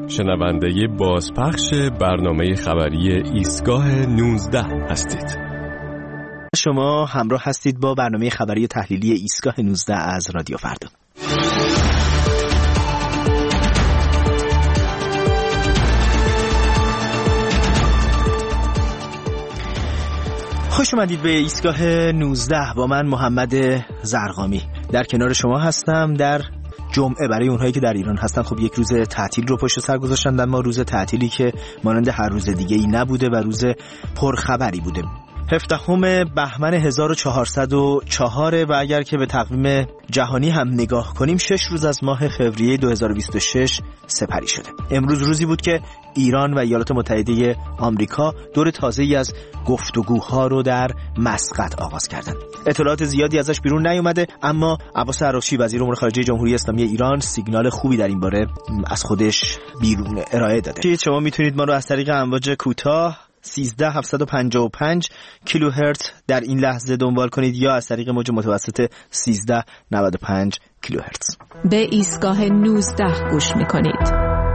شنونده بازپخش برنامه خبری ایستگاه 19 هستید. شما همراه هستید با برنامه خبری تحلیلی ایستگاه 19 از رادیو فردا. خوش اومدید به ایستگاه 19 با من محمد زرقامی. در کنار شما هستم در جمعه. برای اونهایی که در ایران هستن خب یک روز تعطیل رو پشت سر گذاشتن، اما روز تعطیلی که مانند هر روز دیگه‌ای نبوده و روز پرخبری بوده. 17 بهمن 1404 و اگر که به تقویم جهانی هم نگاه کنیم 6 روز از ماه فوریه 2026 سپری شده. امروز روزی بود که ایران و ایالات متحده آمریکا دور تازه‌ای از گفتگوها رو در مسقط آغاز کردند. اطلاعات زیادی ازش بیرون نیومده، اما عباس عراقچی وزیر امور خارجه جمهوری اسلامی ایران سیگنال خوبی در این باره از خودش بیرون ارائه داده. شما میتونید ما رو از طریق امواج کوتاه 13755 کیلوهرتز در این لحظه دنبال کنید یا از طریق موج متوسط 1395 کیلوهرتز. به ایستگاه 19 گوش میکنید.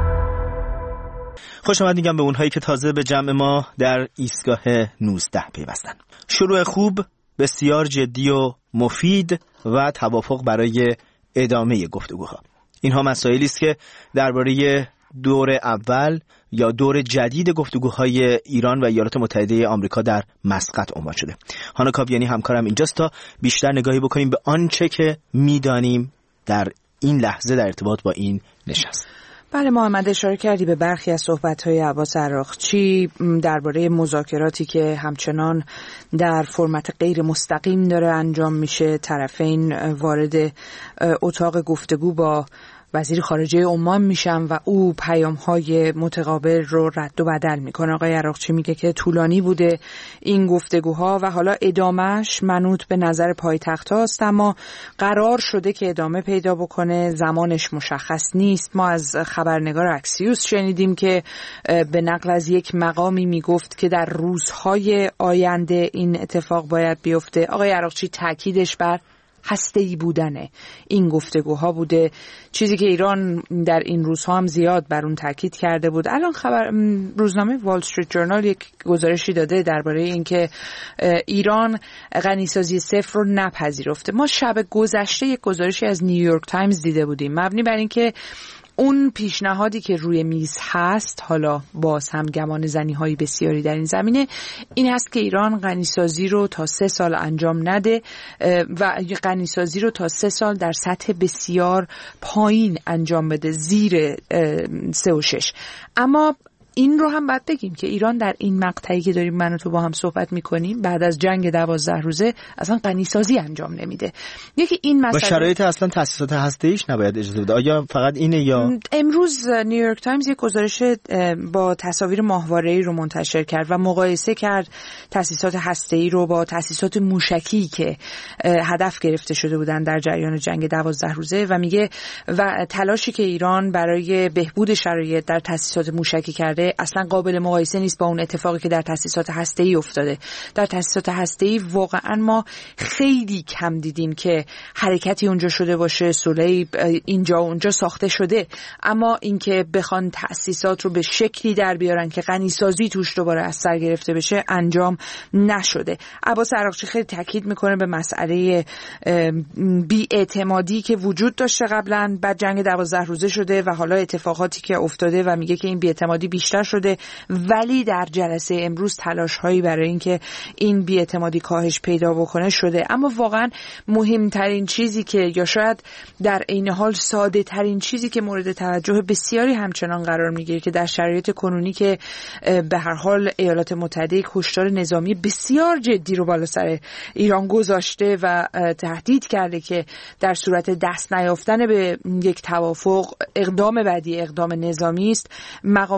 خوش آمد میگم به اونهایی که تازه به جمع ما در ایستگاه 19 پیوستن. شروع خوب، بسیار جدی و مفید و توافق برای ادامه گفتگوها. اینها مسائلی است که درباره دور اول یا دور جدید گفتگوهای ایران و ایالات متحده آمریکا در مسقط عنوان شده. هانا کاویانی همکارم اینجاست تا بیشتر نگاهی بکنیم به آنچه که میدانیم در این لحظه در ارتباط با این نشست. بله محمد، اشاره کردی به برخی از صحبت‌های عباس عراقچی درباره مذاکراتی که همچنان در فرمت غیر مستقیم داره انجام میشه. طرفین وارد اتاق گفتگو با وزیر خارجه عمان میشن و او پیام‌های متقابل رو رد و بدل میکنه. آقای عراقچی میگه که طولانی بوده این گفتگوها و حالا ادامهش منوط به نظر پایتخت هاست، اما قرار شده که ادامه پیدا بکنه. زمانش مشخص نیست. ما از خبرنگار اکسیوس شنیدیم که به نقل از یک مقامی میگفت که در روزهای آینده این اتفاق باید بیفته. آقای عراقچی تاکیدش بر هسته‌ای بودن این گفتگوها بوده، چیزی که ایران در این روزها هم زیاد بر اون تاکید کرده بود. الان روزنامه وال استریت جورنال یک گزارشی داده درباره اینکه ایران غنیسازی صفر رو نپذیرفته. ما شب گذشته یک گزارشی از نیویورک تایمز دیده بودیم مبنی بر اینکه اون پیشنهادی که روی میز هست، حالا باز هم گمان زنی‌های بسیاری در این زمینه، این هست که ایران غنیسازی رو تا 3 سال انجام نده و غنیسازی رو تا 3 سال در سطح بسیار پایین انجام بده، زیر 3 و 6. اما این رو هم باید بگیم که ایران در این مقطعی که داریم من و تو با هم صحبت میکنیم بعد از جنگ 12 روزه اصلا غنیسازی انجام نمیده. یکی این مسئله با شرایط اصلا تأسیسات هسته‌ایش نباید اجازه بده. آیا فقط اینه یا امروز نیویورک تایمز یک گزارش با تصاویر ماهواره‌ای رو منتشر کرد و مقایسه کرد تأسیسات هسته‌ای رو با تأسیسات موشکی که هدف گرفته شده بودن در جریان جنگ 12 روزه و میگه و تلاشی که ایران برای بهبود شرایط در تأسیسات موشکی کرده اصلا قابل مقایسه نیست با اون اتفاقی که در تأسیسات هسته‌ای افتاده. در تأسیسات هسته‌ای واقعا ما خیلی کم دیدیم که حرکتی اونجا شده باشه، صلحی اینجا و اونجا ساخته شده، اما اینکه بخوان تأسیسات رو به شکلی در بیارن که غنیسازی توش دوباره از سر گرفته بشه انجام نشده. عباس عراقچی خیلی تاکید میکنه به مسئله بی‌اعتمادی که وجود داشته قبلا، بعد جنگ 12 روزه شده و حالا اتفاقاتی که افتاده و میگه که این بی‌اعتمادی بیشتر شده، ولی در جلسه امروز تلاش‌هایی برای اینکه این بی‌اعتمادی کاهش پیدا بکنه شده. اما واقعا مهمترین چیزی که یا شاید در عین حال ساده ترین چیزی که مورد توجه بسیاری همچنان قرار میگیره که در شرایط کنونی که به هر حال ایالات متحده یک هشدار نظامی بسیار جدی رو بالا سر ایران گذاشته و تهدید کرده که در صورت دست نیافتن به یک توافق اقدام بعدی اقدام نظامی است. مقام‌های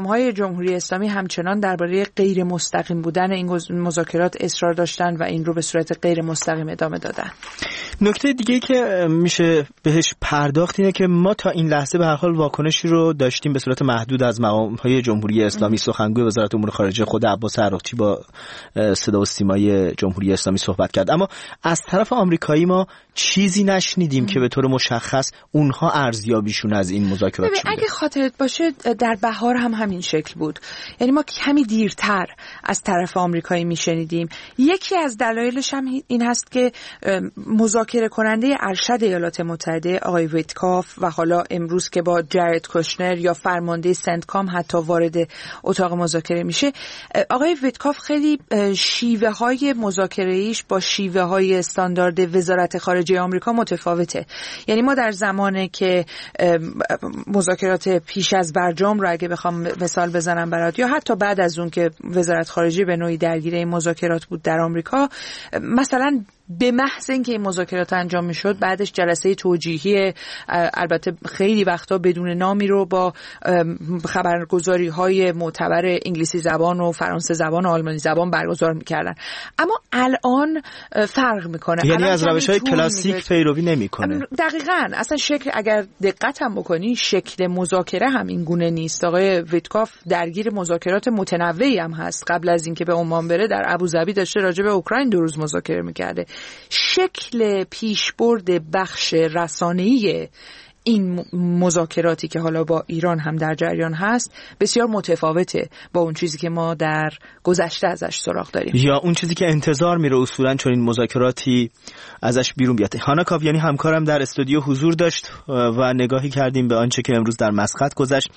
جمهوری اسلامی همچنان درباره غیر مستقیم بودن این مذاکرات اصرار داشتن و این رو به صورت غیر مستقیم ادامه دادن. نکته دیگه که میشه بهش پرداخت اینه که ما تا این لحظه به هر حال واکنشی رو داشتیم به صورت محدود از مقام‌های جمهوری اسلامی. سخنگوی وزارت امور خارجه خود عباس عراقچی با صدا و سیمای جمهوری اسلامی صحبت کرد، اما از طرف آمریکایی ما چیزی نشنیدیم که به طور مشخص اونها ارزیابیشون از این مذاکرات چی بوده. اگه خاطرت باشه در بهار هم همین شکل بود، یعنی ما کمی دیرتر از طرف آمریکایی میشنیدیم. یکی از دلایلش هم این هست که مذاکره کننده ارشد ایالات متحده آقای ویتکاف و حالا امروز که با جارد کوشنر یا فرمانده سنتکام حتی وارد اتاق مذاکره میشه، آقای ویتکاف خیلی شیوه های مذاکره‌ایش با شیوه های استاندارد وزارت خارجه آمریکا متفاوته. یعنی ما در زمانی که مذاکرات پیش از برجام رو اگه بخوام مثال بزنم برات، یا حتی بعد از اون که وزارت خارجه به نوعی درگیر این مذاکرات بود در آمریکا، مثلا به محض اینکه این مذاکرات انجام میشد بعدش جلسه توجیهی، البته خیلی وقتا بدون نامی، رو با خبرگزاری های معتبر انگلیسی زبان و فرانسه زبان و آلمانی زبان برگزار میکردن. اما الان فرق میکنه، یعنی از روش های کلاسیک پیروی نمیکنه. دقیقاً. اصلا شکل، اگر دقت هم بکنی، شکل مذاکره هم این گونه نیست. آقای ویتکاف درگیر مذاکرات متنوعی هم هست. قبل از اینکه به عمان بره در ابوظبی داشته راجع به اوکراین 2 روز مذاکره میکرده. شکل پیشبرد بخش رسانه‌ای این مذاکراتی که حالا با ایران هم در جریان هست بسیار متفاوته با اون چیزی که ما در گذشته ازش سراغ داریم، یا اون چیزی که انتظار میره اصولاً چون این مذاکراتی ازش بیرون بیاد. هانا کاویانی همکارم در استودیو حضور داشت و نگاهی کردیم به آنچه که امروز در مسقط گذشت.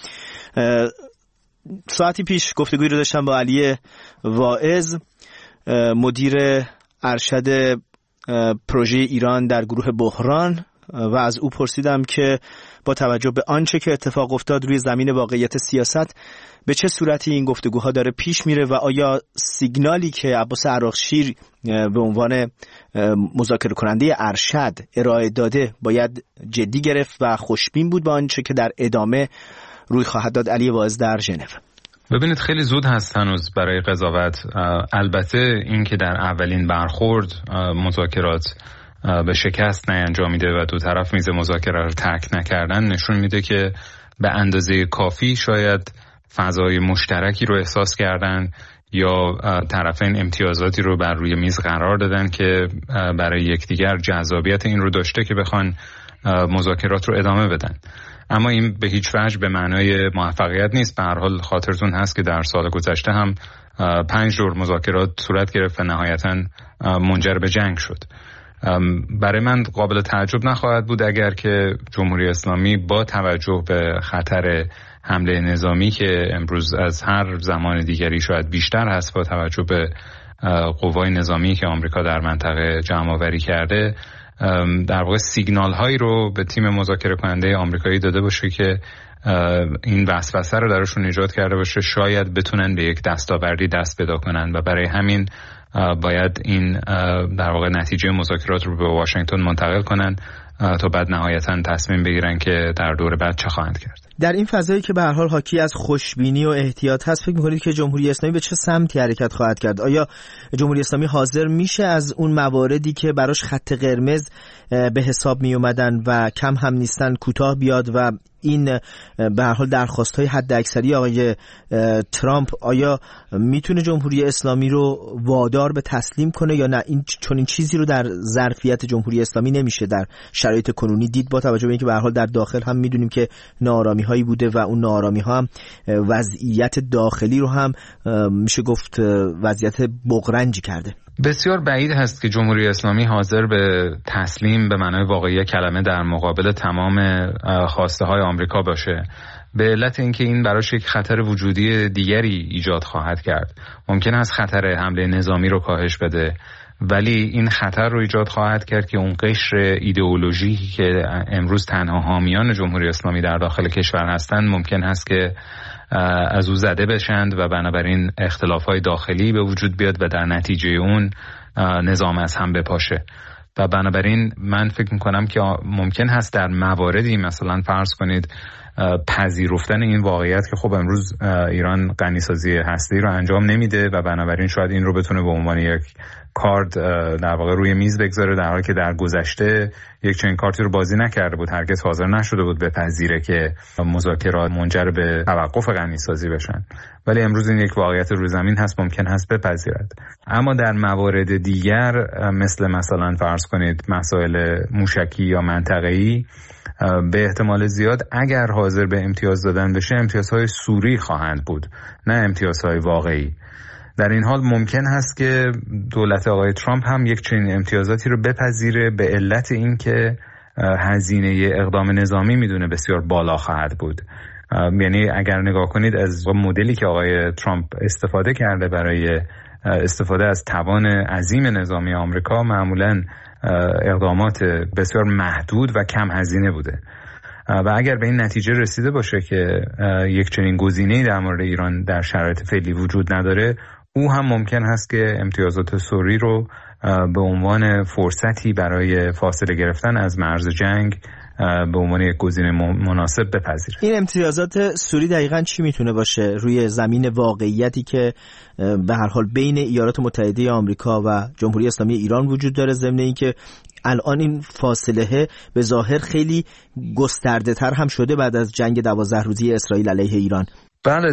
ساعتی پیش گفتگویی رو داشتم با علی واعظ، مدیر ارشد پروژه ایران در گروه بحران، و از او پرسیدم که با توجه به آنچه که اتفاق افتاد روی زمین واقعیت سیاست به چه صورتی این گفتگوها داره پیش میره و آیا سیگنالی که عباس عراقچی به عنوان مذاکره کننده ارشد ارائه داده باید جدی گرفت و خوشبین بود با آنچه که در ادامه روی خواهد داد. علی واعظ در ژنو. ببینید خیلی زود هست هنوز برای قضاوت. البته این که در اولین برخورد مذاکرات به شکست نینجامیده و دو طرف میز مذاکره رو ترک نکردن نشون میده که به اندازه کافی شاید فضای مشترکی رو احساس کردن یا طرفین امتیازاتی رو بر روی میز قرار دادن که برای یکدیگر جذابیت این رو داشته که بخوان مذاکرات رو ادامه بدن. اما این به هیچ وجه به معنای موفقیت نیست. به هر حال خاطرتون هست که در سال گذشته هم 5 دور مذاکرات صورت گرفت و نهایتاً منجر به جنگ شد. برای من قابل تعجب نخواهد بود اگر که جمهوری اسلامی با توجه به خطر حمله نظامی که امروز از هر زمان دیگری شاید بیشتر هست، با توجه به قوای نظامی که آمریکا در منطقه جمع‌آوری کرده، در واقع سیگنال هایی رو به تیم مذاکره کننده آمریکایی داده باشه که این وسوسه رو درشون ایجاد کرده باشه شاید بتونن به یک دستاوردی دست پیدا کنن و برای همین باید این در واقع نتیجه مذاکرات رو به واشنگتن منتقل کنن تا بعد نهایتاً تصمیم بگیرن که در دور بعد چه خواهند کرد. در این فضایی که به هر حال حاکی از خوشبینی و احتیاط هست، فکر می‌کنید که جمهوری اسلامی به چه سمتی حرکت خواهد کرد؟ آیا جمهوری اسلامی حاضر میشه از اون مواردی که براش خط قرمز به حساب می اومدن و کم هم نیستن کوتاه بیاد و این به هر حال درخواست‌های حداکثری آقای ترامپ، آیا میتونه جمهوری اسلامی رو وادار به تسلیم کنه یا نه؟ چون این چیزی رو در ظرفیت جمهوری اسلامی نمیشه در شرایط کنونی دید، با توجه به اینکه به هر حال در داخل هم میدونیم که ناآرامی‌هایی بوده و اون ناآرامی‌ها هم وضعیت داخلی رو هم میشه گفت وضعیت بغرنجی کرده. بسیار بعید هست که جمهوری اسلامی حاضر به تسلیم به معنای واقعی کلمه در مقابل تمام خواسته های آمریکا باشه، به علت اینکه این براش یک خطر وجودی دیگری ایجاد خواهد کرد. ممکن است خطر حمله نظامی رو کاهش بده، ولی این خطر رو ایجاد خواهد کرد که اون قشر ایدئولوژیکی که امروز تنها حامیان جمهوری اسلامی در داخل کشور هستند ممکن هست که از او زده بشند و بنابراین اختلافات داخلی به وجود بیاد و در نتیجه اون نظام از هم بپاشه. و بنابراین من فکر میکنم که ممکن هست در مواردی مثلا فرض کنید پذیرفتن این واقعیت که خب امروز ایران غنیسازی هسته‌ای رو انجام نمیده و بنابراین شاید این رو بتونه به عنوان یک کارت در واقع روی میز بگذاره، در حالی که در گذشته یک چنین کارتی رو بازی نکرده بود، هرگز حاضر نشده بود بپذیره که مذاکرات منجر به توقف غنیسازی بشن. ولی امروز این یک واقعیت روی زمین هست، ممکن هست بپذیرد. اما در موارد دیگر مثلا فرض کنید مسائل موشکی یا منطقه‌ای، به احتمال زیاد اگر حاضر به امتیاز دادن بشه امتیازهای صوری خواهند بود، نه امتیازهای واقعی. در این حال ممکن هست که دولت آقای ترامپ هم یک چنین امتیازاتی رو بپذیره به علت اینکه هزینه اقدام نظامی میدونه بسیار بالا خواهد بود. یعنی اگر نگاه کنید از مدلی که آقای ترامپ استفاده کرده برای استفاده از توان عظیم نظامی آمریکا، معمولاً اقدامات بسیار محدود و کم هزینه بوده و اگر به این نتیجه رسیده باشه که یک چنین گزینه‌ای در مورد ایران در شرایط فعلی وجود نداره، او هم ممکن هست که امتیازات سوری رو به عنوان فرصتی برای فاصله گرفتن از مرز جنگ به عنوان یک گزینه مناسب بپذیره. این امتیازات سوری دقیقاً چی میتونه باشه روی زمین واقعیتی که به هر حال بین ایالات متحده آمریکا و جمهوری اسلامی ایران وجود داره، ضمن اینکه الان این فاصله به ظاهر خیلی گسترده تر هم شده بعد از جنگ 12 روزی اسرائیل علیه ایران؟ بله،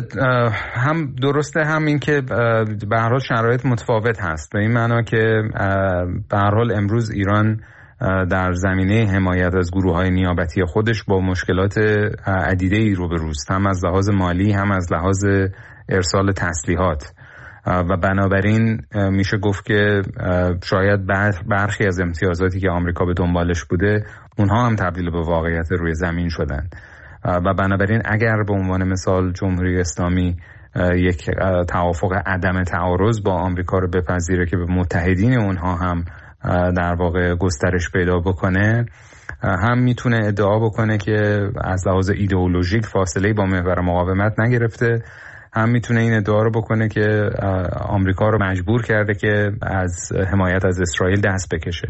هم درسته، هم این که به هر حال شرایط متفاوت هست، به این معنا که به هر حال امروز ایران در زمینه حمایت از گروه‌های نیابتی خودش با مشکلات عدیده‌ای روبروست، هم از لحاظ مالی هم از لحاظ ارسال تسلیحات و بنابراین میشه گفت که شاید برخی از امتیازاتی که آمریکا به دنبالش بوده اونها هم تبدیل به واقعیت روی زمین شدن و بنابراین اگر به عنوان مثال جمهوری اسلامی یک توافق عدم تعارض با آمریکا رو بپذیره که به متحدین اونها هم در واقع گسترش پیدا بکنه، هم میتونه ادعا بکنه که از لحاظ ایدئولوژیک فاصله با محور مقاومت نگرفته، هم میتونه این ادعا رو بکنه که آمریکا رو مجبور کرده که از حمایت از اسرائیل دست بکشه.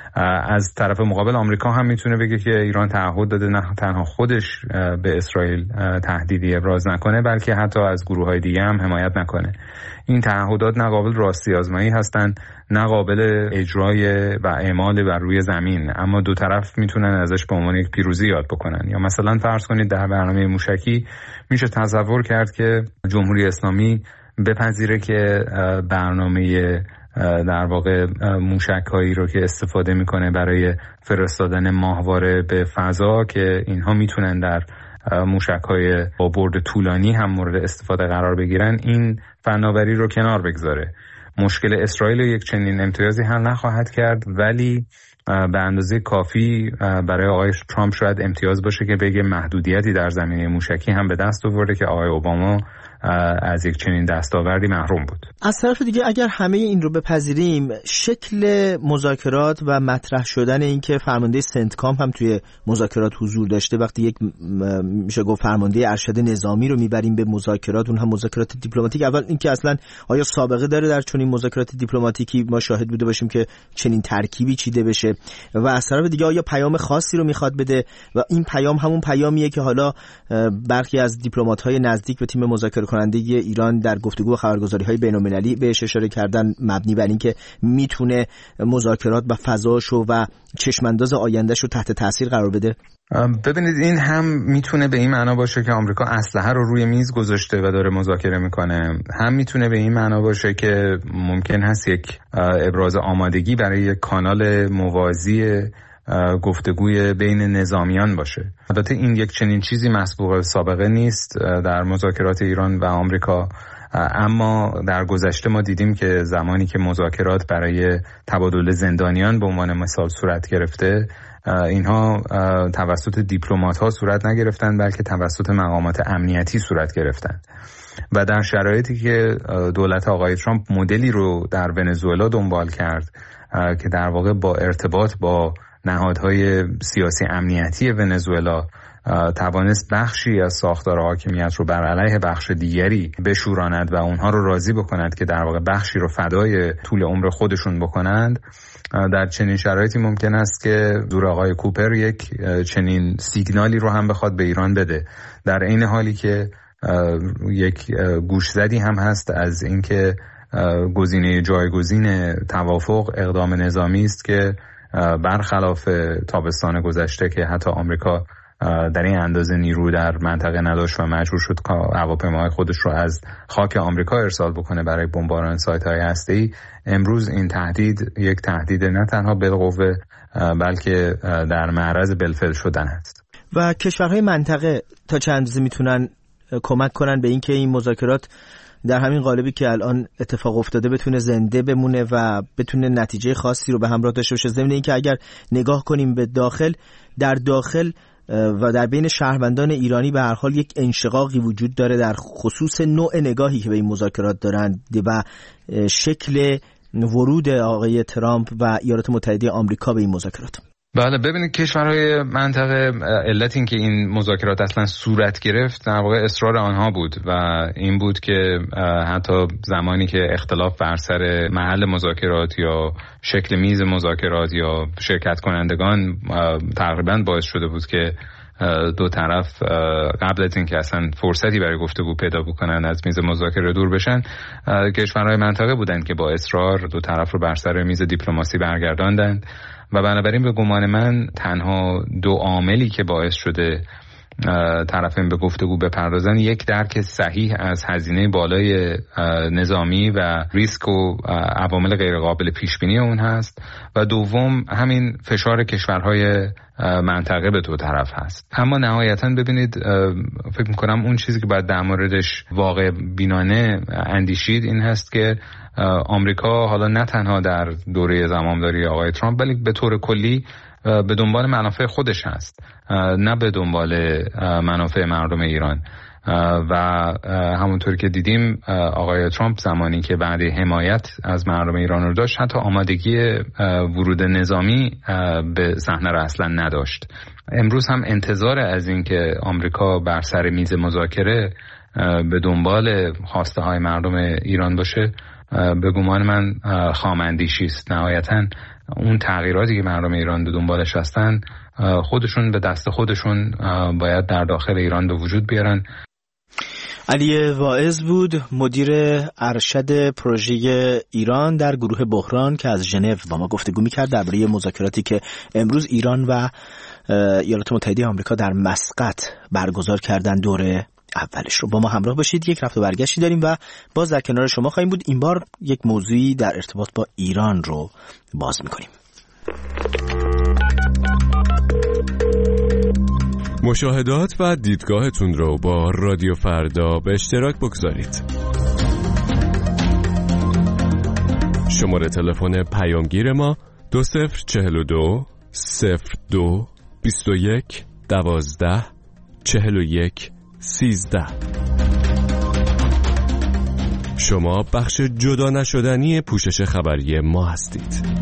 از طرف مقابل آمریکا هم میتونه بگه که ایران تعهد داده نه تنها خودش به اسرائیل تهدیدی ابراز نکنه بلکه حتی از گروه‌های دیگه هم حمایت نکنه. این تعهدات نه قابل راستی آزمایی هستند نه قابل اجرای و اعمال بر روی زمین، اما دو طرف میتونن ازش به عنوان یک پیروزی یاد بکنن. یا مثلا فرض کنید در برنامه موشکی میشه تصور کرد که جمهوری اسلامی بپذیره که برنامه در واقع موشک‌هایی رو که استفاده میکنه برای فرستادن ماهواره به فضا که اینها میتونن در موشک‌های با برد طولانی هم مورد استفاده قرار بگیرن، این فناوری رو کنار بگذاره. مشکل اسرائیل یک چنین امتیازی حل نخواهد کرد، ولی به اندازه کافی برای آقای ترامپ شاید امتیاز باشه که بگه محدودیتی در زمینه موشکی هم به دست آورده که آقای اوباما از یک چنین دستاوردی محروم بود. از طرف دیگه اگر همه این رو بپذیریم، شکل مذاکرات و مطرح شدن این که فرمانده سنتکام هم توی مذاکرات حضور داشته، وقتی یک میشه گفت فرمانده ارشد نظامی رو میبریم به مذاکرات، اون هم مذاکرات دیپلماتیک، اول این که اصلا آیا سابقه داره در چنین مذاکرات دیپلماتیکی ما شاهد بوده باشیم که چنین ترکیبی چیده بشه، و از طرف دیگه آیا پیام خاصی رو میخواد بده و این پیام همون پیامیه که حالا برخی از دیپلمات‌های نزدیک به تیم مذاکره کننده ایران در گفتگو و خبرگزاری‌های بین‌المللی بهش اشاره کردن، مبنی بر اینکه میتونه مذاکرات و فضاشو و چشمانداز آیندهشو تحت تاثیر قرار بده؟ ببینید، این هم میتونه به این معنا باشه که آمریکا اسلحه رو روی میز گذاشته و داره مذاکره میکنه، هم میتونه به این معنا باشه که ممکن هست یک ابراز آمادگی برای یک کانال موازی گفتگوی بین نظامیان باشه. البته این یک چنین چیزی مسبوق سابقه نیست در مذاکرات ایران و آمریکا، اما در گذشته ما دیدیم که زمانی که مذاکرات برای تبادل زندانیان به عنوان مثال صورت گرفته، اینها توسط دیپلمات‌ها صورت نگرفتند بلکه توسط مقامات امنیتی صورت گرفتند. و در شرایطی که دولت آقای ترامپ مدلی رو در ونزوئلا دنبال کرد که در واقع با ارتباط با نهادهای سیاسی امنیتی ونزوئلا توانست بخشی از ساختار حاکمیت رو بر علیه بخش دیگری بشوراند و اونها رو راضی بکند که در واقع بخشی رو فدای طول عمر خودشون بکنند، در چنین شرایطی ممکن است که حضور آقای کوپر یک چنین سیگنالی رو هم بخواد به ایران بده، در عین حالی که یک گوشزدی هم هست از اینکه گزینه جایگزین توافق اقدام نظامی است که برخلاف تابستان گذشته که حتی آمریکا در این اندازه نیرو در منطقه نداشت و مجبور شد هواپیماهای خودش رو از خاک آمریکا ارسال بکنه برای بمباران سایت‌های هسته‌ای، امروز این تهدید یک تهدید نه تنها بالقوه بلکه در معرض بالفعل شدن است. و کشورهای منطقه تا چند اندازه میتونن کمک کنن به اینکه این مذاکرات در همین قالبی که الان اتفاق افتاده بتونه زنده بمونه و بتونه نتیجه خاصی رو به همراه داشته باشه؟ ضمن اینکه اگر نگاه کنیم به داخل، در داخل و در بین شهروندان ایرانی به هر حال یک انشقاقی وجود داره در خصوص نوع نگاهی که به این مذاکرات دارند و شکل ورود آقای ترامپ و ایالات متحده آمریکا به این مذاکرات. بله، ببینید کشورهای منطقه علت این که این مذاکرات اصلا صورت گرفت در واقع اصرار آنها بود و این بود که حتی زمانی که اختلاف بر سر محل مذاکرات یا شکل میز مذاکرات یا شرکت کنندگان تقریبا باعث شده بود که دو طرف قبل از اینکه اصلا فرصتی برای گفتگو پیدا بکنن از میز مذاکره دور بشن، کشورهای منطقه بودند که با اصرار دو طرف رو بر سر میز دیپلماسی برگرداندند و بنابراین به گمان من تنها دو عاملی که باعث شده طرفین به گفتگو بپردازن، یک درک صحیح از هزینه بالای نظامی و ریسک و عوامل غیرقابل پیش بینی اون هست و دوم همین فشار کشورهای منطقه به دو طرف هست. اما نهایتاً ببینید، فکر میکنم اون چیزی که باید در موردش واقع بینانه اندیشید این هست که آمریکا حالا نه تنها در دوره زمامداری آقای ترامپ بلکه به طور کلی به دنبال منافع خودش هست، نه به دنبال منافع مردم ایران و همونطور که دیدیم آقای ترامپ زمانی که بعد حمایت از مردم ایران رو داشت حتی آمادگی ورود نظامی به صحنه را اصلا نداشت. امروز هم انتظار از این که آمریکا بر سر میز مذاکره به دنبال خواسته های مردم ایران باشه به گمان من خام‌اندیشی است. نهایتاً اون تغییراتی که مردم ایران به دنبالش هستن خودشون به دست خودشون باید در داخل ایران به وجود بیارن. علی واعظ بود، مدیر ارشد پروژه ایران در گروه بحران که از ژنو با ما گفتگو می‌کرد درباره مذاکراتی که امروز ایران و ایالات متحده آمریکا در مسقط برگزار کردن دوره اولش رو. با ما همراه باشید، یک رفت و برگشتی داریم و باز در کنار شما خواهیم بود. این بار یک موضوعی در ارتباط با ایران رو باز می‌کنیم. مشاهدات و دیدگاهتون رو با رادیو فردا به اشتراک بگذارید. شماره تلفن پیامگیر ما 2042 02 21 12 41 13. شما بخش جدا نشدنی پوشش خبری ما هستید.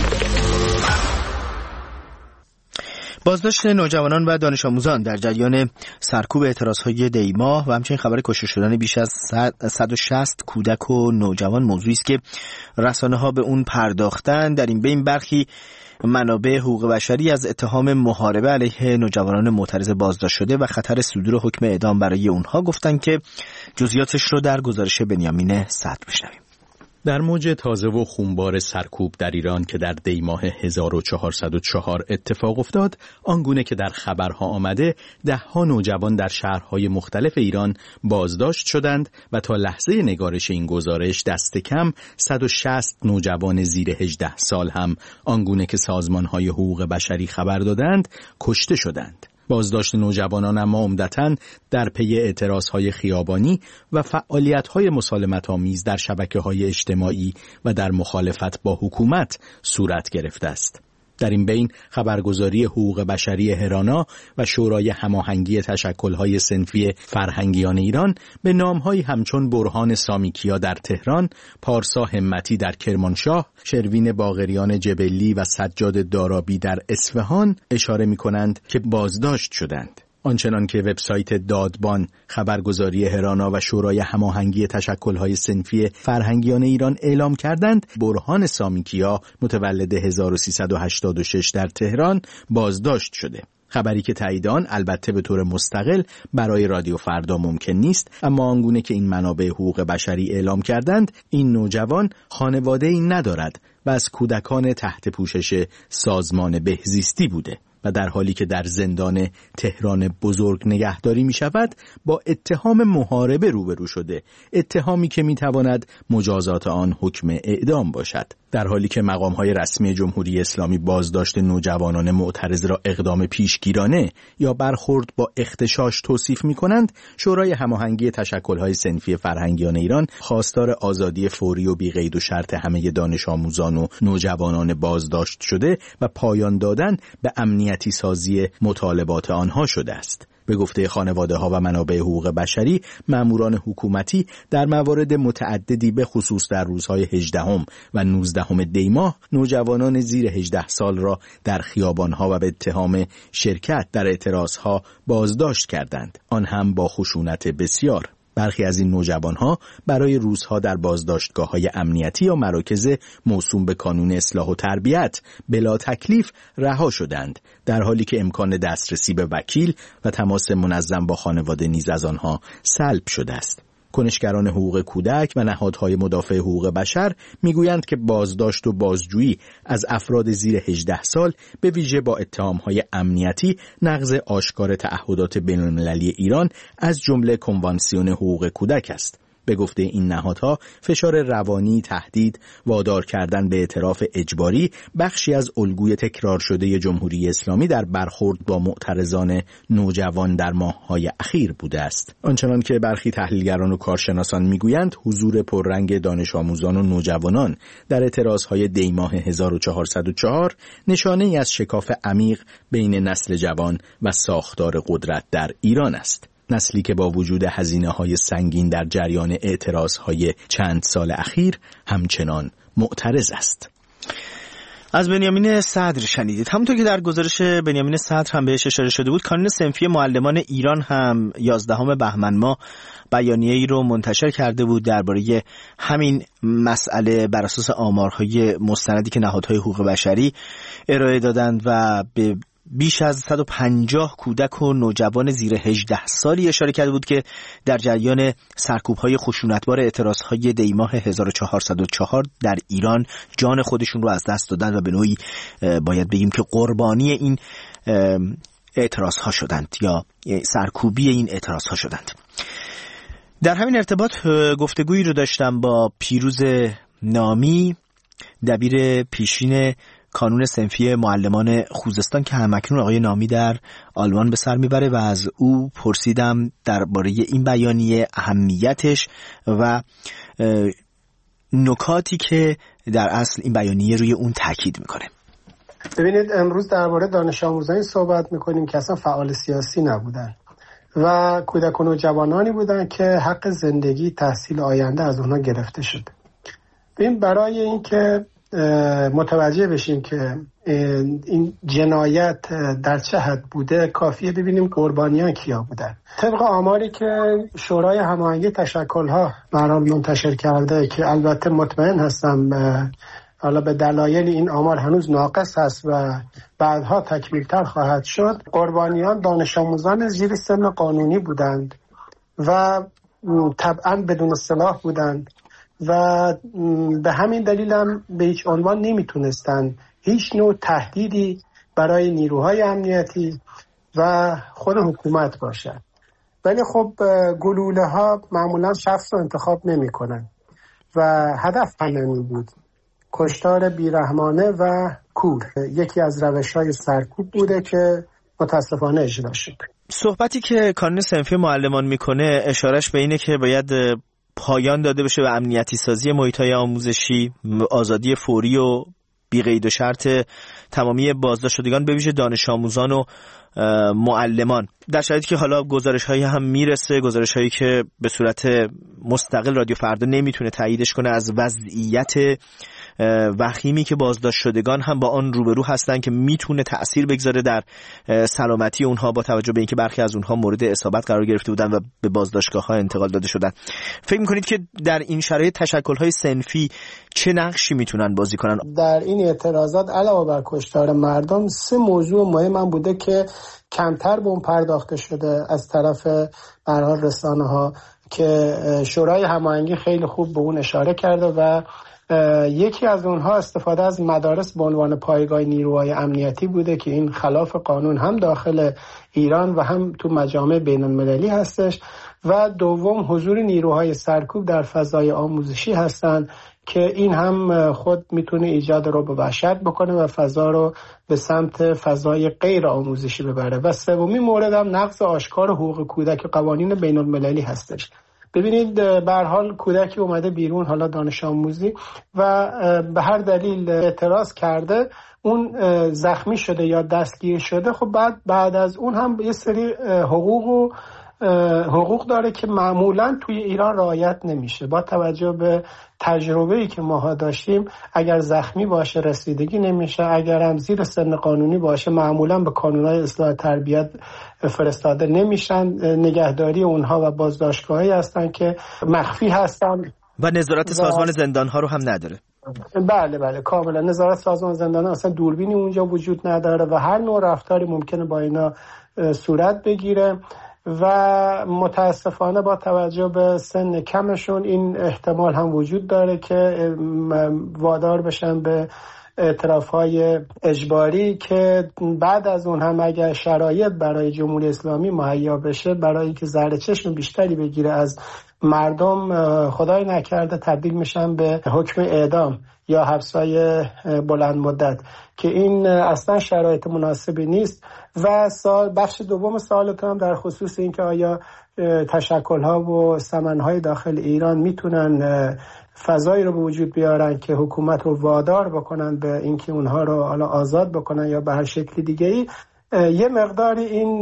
بازداشت نوجوانان و دانش آموزان در جریان سرکوب اعتراضهای دی‌ماه و همچنین خبر کشته شدن بیش از 160 کودک و نوجوان موضوعی است که رسانه‌ها به اون پرداختن. در این بین برخی منابع حقوق بشری از اتهام محاربه علیه نوجوانان معترض بازداشت شده و خطر صدور حکم اعدام برای اونها گفتن که جزئیاتش رو در گزارش بنیامین صدر بشنویم. در موج تازه و خونبار سرکوب در ایران که در دی‌ماه 1404 اتفاق افتاد، آنگونه که در خبرها آمده، ده‌ها نوجوان در شهرهای مختلف ایران بازداشت شدند و تا لحظه نگارش این گزارش دست کم 160 نوجوان زیر 18 سال هم آنگونه که سازمان‌های حقوق بشری خبر دادند کشته شدند. بازداشت نوجوانان اما عمدتاً در پی اعتراضهای خیابانی و فعالیت‌های مسالمت‌آمیز در شبکه‌های اجتماعی و در مخالفت با حکومت صورت گرفته است. در این بین خبرگزاری حقوق بشری هرانا و شورای هماهنگی تشکل‌های صنفی فرهنگیان ایران به نام‌هایی همچون برهان سامیکیا در تهران، پارسا همتی در کرمانشاه، شروین باقریان جبلی و سجاد دارابی در اصفهان اشاره می‌کنند که بازداشت شدند. آنچنان که وبسایت دادبان، خبرگزاری هرانا و شورای هماهنگی تشکل‌های صنفی فرهنگیان ایران اعلام کردند، برهان سامیکیا متولد 1386 در تهران بازداشت شده. خبری که تایید آن البته به طور مستقل برای رادیو فردا ممکن نیست، اما آنگونه که این منابع حقوق بشری اعلام کردند، این نوجوان خانواده‌ای ندارد و از کودکان تحت پوشش سازمان بهزیستی بوده و در حالی که در زندان تهران بزرگ نگهداری می شود با اتهام محاربه روبرو شده، اتهامی که می تواند مجازات آن حکم اعدام باشد. در حالی که مقام‌های رسمی جمهوری اسلامی بازداشت نوجوانان معترض را اقدام پیشگیرانه یا برخورد با اغتشاش توصیف می‌کنند، شورای هماهنگی تشکل‌های صنفی فرهنگیان ایران خواستار آزادی فوری و بی‌قید و شرط همه دانش آموزان و نوجوانان بازداشت شده و پایان دادن به امنیتی سازی مطالبات آنها شده است. به گفته خانواده‌ها و منابع حقوق بشری، ماموران حکومتی در موارد متعددی به خصوص در روزهای 18 و 19 دی ماه نوجوانان زیر 18 سال را در خیابان‌ها و به اتهام شرکت در اعتراضها بازداشت کردند، آن هم با خشونت بسیار. برخی از این نوجوانها برای روزها در بازداشتگاه‌های امنیتی یا مراکز موسوم به کانون اصلاح و تربیت بلا تکلیف رها شدند، در حالی که امکان دسترسی به وکیل و تماس منظم با خانواده نیز از آنها سلب شده است. کنشگران حقوق کودک و نهادهای مدافع حقوق بشر میگویند که بازداشت و بازجویی از افراد زیر 18 سال به ویژه با اتهامهای امنیتی نقض آشکار تعهدات بین‌المللی ایران از جمله کنوانسیون حقوق کودک است. به گفته این نهادها، فشار روانی، تهدید، وادار کردن به اعتراف اجباری بخشی از الگوی تکرار شده جمهوری اسلامی در برخورد با معترضان نوجوان در ماه‌های اخیر بوده است. آنچنان که برخی تحلیلگران و کارشناسان میگویند، حضور پررنگ دانش آموزان و نوجوانان در اعتراضهای دی ماه 1404 نشانه‌ای از شکاف عمیق بین نسل جوان و ساختار قدرت در ایران است. نسلی که با وجود هزینه‌های سنگین در جریان اعتراضهای چند سال اخیر همچنان معترض است. از بنیامین صدر شنیدید. همونطور که در گزارش بنیامین صدر هم بهش اشاره شده بود، کانون صنفی معلمان ایران هم 11 بهمن ماه بیانیه‌ای رو منتشر کرده بود درباره همین مسئله بر اساس آمارهای مستندی که نهادهای حقوق بشری ارائه دادند و به بیش از 150 کودک و نوجوان زیر 18 سالی اشاره کرده بود که در جریان سرکوب‌های خشونتبار اعتراضهای دی ماه 1404 در ایران جان خودشون رو از دست دادن و به نوعی باید بگیم که قربانی این اعتراضها شدند یا سرکوبی این اعتراضها شدند. در همین ارتباط گفتگویی رو داشتم با پیروز نامی، دبیر پیشین کانون صنفی معلمان خوزستان که همکنون آقای نامی در آلمان به سر میبره و از او پرسیدم درباره این بیانیه، اهمیتش و نکاتی که در اصل این بیانیه روی اون تاکید میکنه. ببینید، امروز درباره دانش آموزانی صحبت میکنیم که اصلا فعال سیاسی نبودن و کودک و نوجوانانی بودن که حق زندگی، تحصیل آینده از اونها گرفته شده. ببین، برای اینکه متوجه بشیم که این جنایت در چه حد بوده، کافیه ببینیم قربانیان کیا بودن. طبق آماری که شورای هماهنگی تشکل‌ها برام منتشر کرده که البته مطمئن هستم حالا به دلایل این آمار هنوز ناقص هست و بعدها تکمیل‌تر خواهد شد، قربانیان دانش آموزان زیر سن قانونی بودند و طبعاً بدون سلاح بودند و به همین دلیل هم به هیچ عنوان نمیتونستن هیچ نوع تهدیدی برای نیروهای امنیتی و خود حکومت باشد. ولی خب گلوله ها معمولا شخص رو انتخاب نمی کنن و هدف همین بود، کشتار بیرحمانه و کور. یکی از روش‌های سرکوب بوده که متاسفانه اجرا شد. صحبتی که کانون صنفی معلمان میکنه اشارش به اینه که باید پایان داده بشه به امنیتی سازی محیط‌های آموزشی، آزادی فوری و بی‌قید و شرط تمامی بازداشت شدگان به ویژه دانش آموزان و معلمان. در شرایطی که حالا گزارش‌هایی هم میرسه، گزارش‌هایی که به صورت مستقل رادیو فردا نمیتونه تاییدش کنه، از وضعیت وخیمی که بازداشت شدگان هم با آن روبرو هستن که میتونه تأثیر بگذاره در سلامتی اونها، با توجه به اینکه برخی از اونها مورد اصابت قرار گرفته بودن و به بازداشتگاه‌ها انتقال داده شدن. فکر می‌کنید که در این شرایط تشکل‌های صنفی چه نقشی میتونن بازی کنن؟ در این اعتراضات علاوه بر کشتار مردم 3 موضوع مهم بوده که کمتر به اون پرداخته شده از طرف به هر حال رسانه‌ها که شورای هماهنگی خیلی خوب به اون اشاره کرده و یکی از اونها استفاده از مدارس به عنوان پایگاه نیروهای امنیتی بوده که این خلاف قانون هم داخل ایران و هم تو مجامع بین المللی هستش. و دوم حضور نیروهای سرکوب در فضای آموزشی هستند که این هم خود میتونه ایجاد رو به وحشت بکنه و فضا رو به سمت فضای غیر آموزشی ببره. و سومین مورد هم نقض آشکار حقوق کودک قوانین بین المللی هستش. ببینید به هر حال کودکی اومده بیرون، حالا دانش آموزی، و به هر دلیل اعتراض کرده، اون زخمی شده یا دستگیر شده، خب بعد از اون هم یه سری حقوق داره که معمولا توی ایران رعایت نمیشه. با توجه به تجربه‌ای که ماها داشتیم، اگر زخمی باشه رسیدگی نمیشه، اگر هم زیر سن قانونی باشه معمولا به کانون‌های اصلاح تربیت فرستاده نمیشن. نگهداری اونها و بازداشتگاهی هستن که مخفی هستن و نظارت سازمان زندان‌ها رو هم نداره. بله کاملا. نظارت سازمان زندان‌ها اصلا دوربینی اونجا وجود نداره و هر نوع رفتاری ممکنه با اینا صورت بگیره و متاسفانه با توجه به سن کمشون این احتمال هم وجود داره که وادار بشن به اعتراف‌های اجباری که بعد از اون هم اگر شرایط برای جمهوری اسلامی مهیا بشه، برای که زهر چشم بیشتری بگیره از مردم، خدای نکرده تبدیل میشن به حکم اعدام یا حبس‌های بلند مدت که این اصلا شرایط مناسبی نیست. و بخش دوم سوالتون هم در خصوص این که آیا تشکل‌ها و سمن‌های داخل ایران میتونن فضایی رو به وجود بیارن که حکومت رو وادار بکنن به اینکه اونها رو حالا آزاد بکنن یا به هر شکل دیگه‌ای، یه مقداری این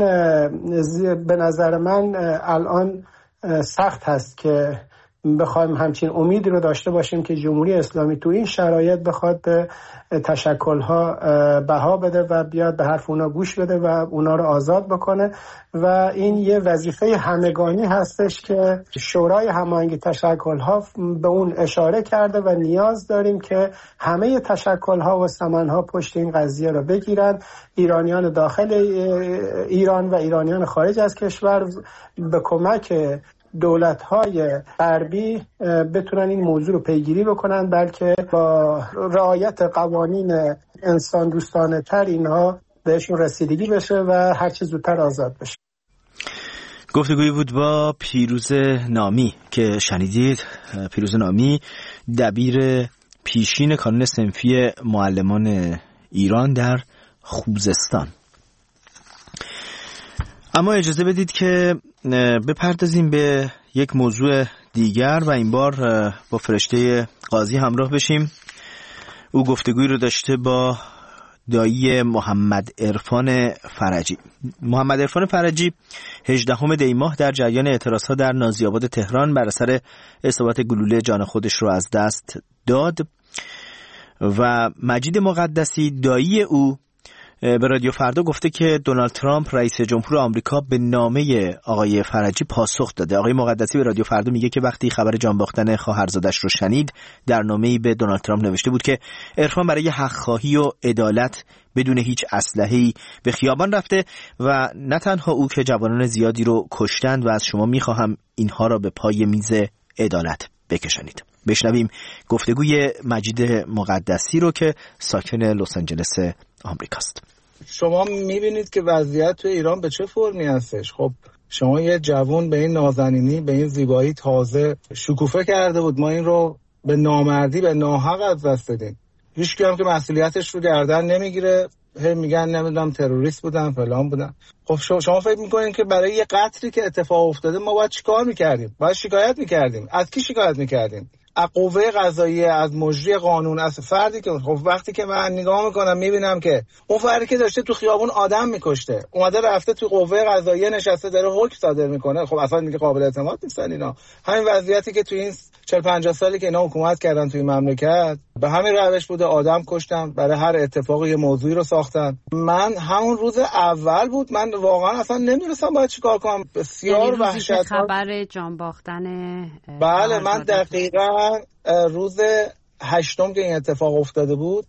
به نظر من الان سخت هست که بخوایم همچین امیدی رو داشته باشیم که جمهوری اسلامی تو این شرایط بخواد به تشکل‌ها بها بده و بیاد به حرف اونا گوش بده و اونا رو آزاد بکنه. و این یه وظیفه همگانی هستش که شورای هماهنگی تشکل‌ها به اون اشاره کرده و نیاز داریم که همه تشکل‌ها و سمن‌ها پشت این قضیه رو بگیرن. ایرانیان داخل ایران و ایرانیان خارج از کشور به کمک دولت‌های غربی بتونن این موضوع رو پیگیری بکنن، بلکه با رعایت قوانین انسان دوستانه تر اینها بهشون رسیدگی بشه و هر چه زودتر آزاد بشه. گفتگویی بود با پیروز نامی که شنیدید. پیروز نامی دبیر پیشین کانون صنفی معلمان ایران در خوزستان. اما اجازه بدید که بپردازیم به یک موضوع دیگر و این بار با فرشته قاضی همراه بشیم. او گفتگویی رو داشته با دایی محمد عرفان فرجی. محمد عرفان فرجی 18 دی ماه در جریان اعتراضات در نازی‌آباد تهران بر اثر اصابت گلوله جان خودش رو از دست داد و مجید مقدسی دایی او به رادیو فردا گفته که دونالد ترامپ رئیس جمهور آمریکا به نامه آقای فرجی پاسخ داده. آقای مقدسی به رادیو فردا میگه که وقتی خبر جان باختن خواهرزادش رو شنید در نامه‌ای به دونالد ترامپ نوشته بود که عرفان برای حق‌خواهی و عدالت بدون هیچ اسلحه‌ای به خیابان رفته و نه تنها او که جوانان زیادی رو کشتند و از شما میخواهم اینها را به پای میز عدالت بکشانید. بشنویم گفتگوی مجید مقدسی رو که ساکن لس آنجلس آمریکاست. شما میبینید که وضعیت تو ایران به چه فرمی هستش. خب شما یه جوان به این نازنینی، به این زیبایی تازه شکوفه کرده بود، ما این رو به نامردی، به ناحق از دست دادیم. هیچ کی هم که مسئولیتش رو گردن نمیگیره، میگن نمیدونم تروریست بودن فلان بودن. خب شما فکر میکنید که برای یه قتلی که اتفاق افتاده ما باید چیکار میکردیم؟ باید شکایت میکردیم. از کی شکایت میکردیم؟ از قوه قضاییه، از مجری قانون، از فردی که خب وقتی که من نگاه میکنم میبینم که اون فردی که داشته تو خیابون آدم میکشته اومده رفته تو قوه قضاییه نشسته داره حکم صادر میکنه، خب اصلا میگه قابل اعتماد نیستن اینا. همین وضعیتی که تو این 40-50 سالی که اینا حکومت کردن توی مملکت به همین روش بوده، آدم کشتن، برای هر اتفاقی یه موضوعی رو ساختن. من همون روز اول بود، من واقعا اصلا نمیدونستم باید چیکار کنم. بسیار وحشتناک. خبر جان باختن بله، من دقیقاً روز 8 که این اتفاق افتاده بود،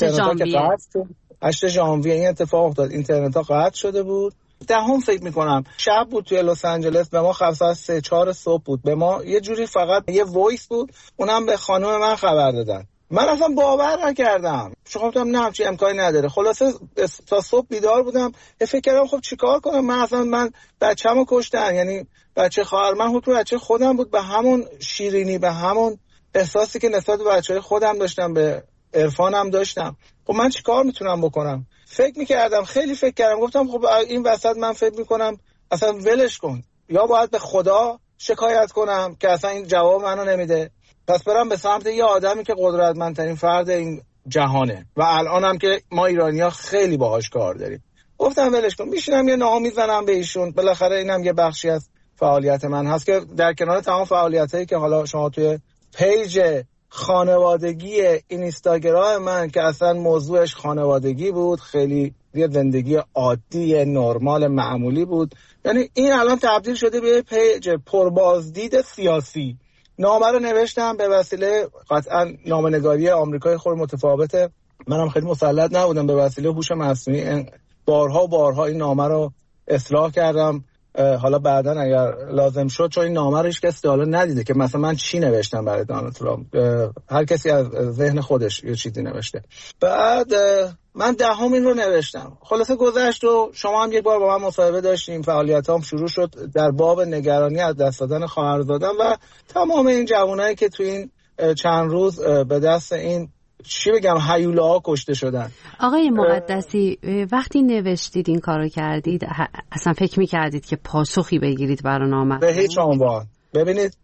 8 ژانویه این اتفاق افتاد، اینترنت ها قطع شده بود. 10 فکر میکنم شب بود توی لس آنجلس، به ما ساعت 3-4 صبح بود، به ما یه جوری فقط یه وایس بود، اونم به خانم من خبر دادن. من اصلا باور نکردم، چون گفتم نه همچین امکانی نداره. خلاصه تا صبح بیدار بودم، فکر کردم خب چیکار کنم. من بچه‌مو کشتن، یعنی بچه خواهر من حکم بچه خودم بود، به همون شیرینی، به همون احساسی که نسبت به بچه‌های خودم داشتم، به عرفانم داشتم. خب من چیکار میتونم بکنم؟ خیلی فکر کردم، گفتم خب این وسط من فکر میکنم اصلا ولش کن، یا باید به خدا شکایت کنم که اصلا این جواب منو نمیده، پس برم به سمت یه آدمی که قدرتمندترین فرد این جهانه و الانم که ما ایرانی‌ها خیلی باهاش کار داریم. گفتم ولش کن، میشینم یه نام میزنم به ایشون، بالاخره اینم یه بخشی از فعالیت من هست که در کنار تمام فعالیتایی که حالا شما توی پیج خانوادگی اینستاگرام من که اصلا موضوعش خانوادگی بود، خیلی یه زندگی عادی نرمال معمولی بود، یعنی این الان تبدیل شده به پیج پربازدید سیاسی. نامه رو نوشتم به وسیله، قطعا نامه‌نگاری آمریکای خود متفاوته، منم خیلی مسلط نبودم، به وسیله هوش مصنوعی بارها این نامه رو اصلاح کردم. حالا بعداً اگر لازم شد، چون این نامه رو هیچ کسی حالا ندیده که مثلا من چی نوشتم برای دونالد ترامپ، هر کسی از ذهن خودش یه چیزی نوشته. بعد من 10 این رو نوشتم. خلاصه گذشت و شما هم یک بار با من مصاحبه داشتیم، فعالیتام شروع شد در باب نگرانی از دست دادن خواهرزادم و تمام این جوانایی که تو این چند روز به دست این چی بگم هیولاها کشته شدن. آقای مقدسی، وقتی نوشتید این کارو کردید، اصلا فکر میکردید که پاسخی بگیرید برای نامه؟ به هیچ عنوان. ببینید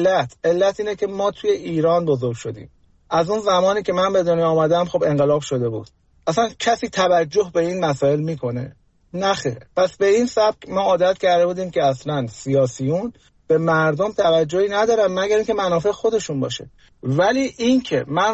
علت اینه که ما توی ایران بزرگ شدیم. از اون زمانی که من به دنیا آمدم خب انقلاب شده بود. اصلا کسی توجه به این مسائل میکنه؟ نخیر. پس به این سبک ما عادت کرده بودیم که اصلا سیاسیون به مردم توجهی ندارن مگر اینکه منافع خودشون باشه. ولی این که من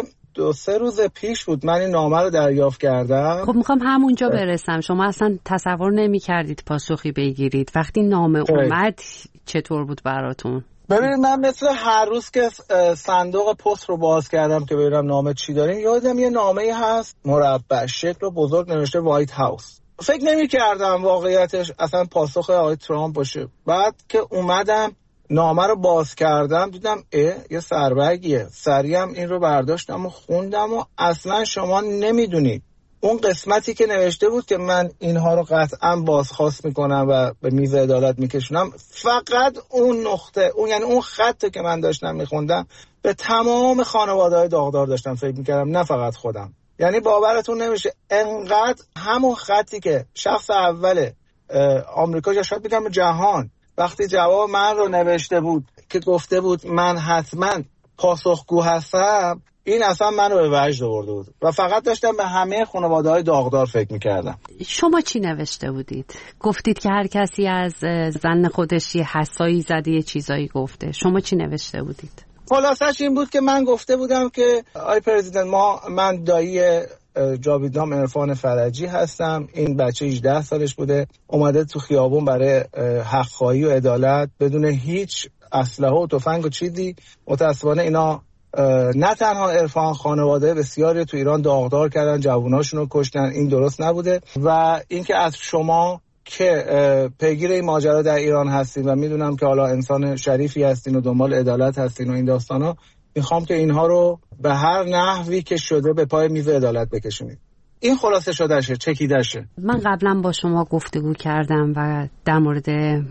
2-3 روز پیش بود من این نامه رو دریافت کردم. خب میخوام همونجا برسم. شما اصلا تصور نمی کردید پاسخی بگیرید. وقتی نامه اومد چطور بود براتون؟ ببینید من مثل هر روز که صندوق پست رو باز کردم که ببینم نامه چی داریم، یادم یه نامه‌ای هست مربع شکل و بزرگ نوشته وایت هاوس. فکر نمی کردم واقعیتش اصلا پاسخ آقای ترامپ باشه. بعد که اومدم نامه رو باز کردم دیدم یه سربرگیه. سریعم این رو برداشتم و خوندم و اصلا شما نمیدونید اون قسمتی که نوشته بود که من اینها رو قطعا بازخواست میکنم و به میز عدالت میکشونم، فقط اون نقطه، اون یعنی اون خطی که من داشتم میخوندم به تمام خانواده‌های داغدار داشتم فکر میکردم، نه فقط خودم. یعنی باورتون نمیشه انقدر همون خطی که شخص اول آمریکا یا شاید بگم جهان وقتی جواب من رو نوشته بود که گفته بود من حتما پاسخگو هستم، این اصلا من رو به وجد آورده بود و فقط داشتم به همه خانواده‌های داغدار فکر می‌کردم. شما چی نوشته بودید؟ گفتید که هر کسی از زن خودش یه حسایی زده، یه چیزایی گفته. شما چی نوشته بودید؟ خلاصش این بود که من گفته بودم که آی پرزیدنت من دایی جاویدنام عرفان فرجی هستم. این بچه 18 سالش بوده، اومده تو خیابون برای حق‌خواهی و عدالت بدون هیچ اسلحه و تفنگ و چیزی. متأسفانه اینا نه تنها عرفان، خانواده بسیاری تو ایران داغدار کردن، جووناشون رو کشتن. این درست نبوده و اینکه از شما که پیگیر این ماجرا در ایران هستین و میدونم که حالا انسان شریفی هستین و دنبال عدالت هستین و این داستانا، میخوام که اینها رو به هر نحوی که شده به پای میز عدالت بکشونید. این خلاصه شدهشه، چکیدهشه. من قبلا با شما گفتگو کردم و در مورد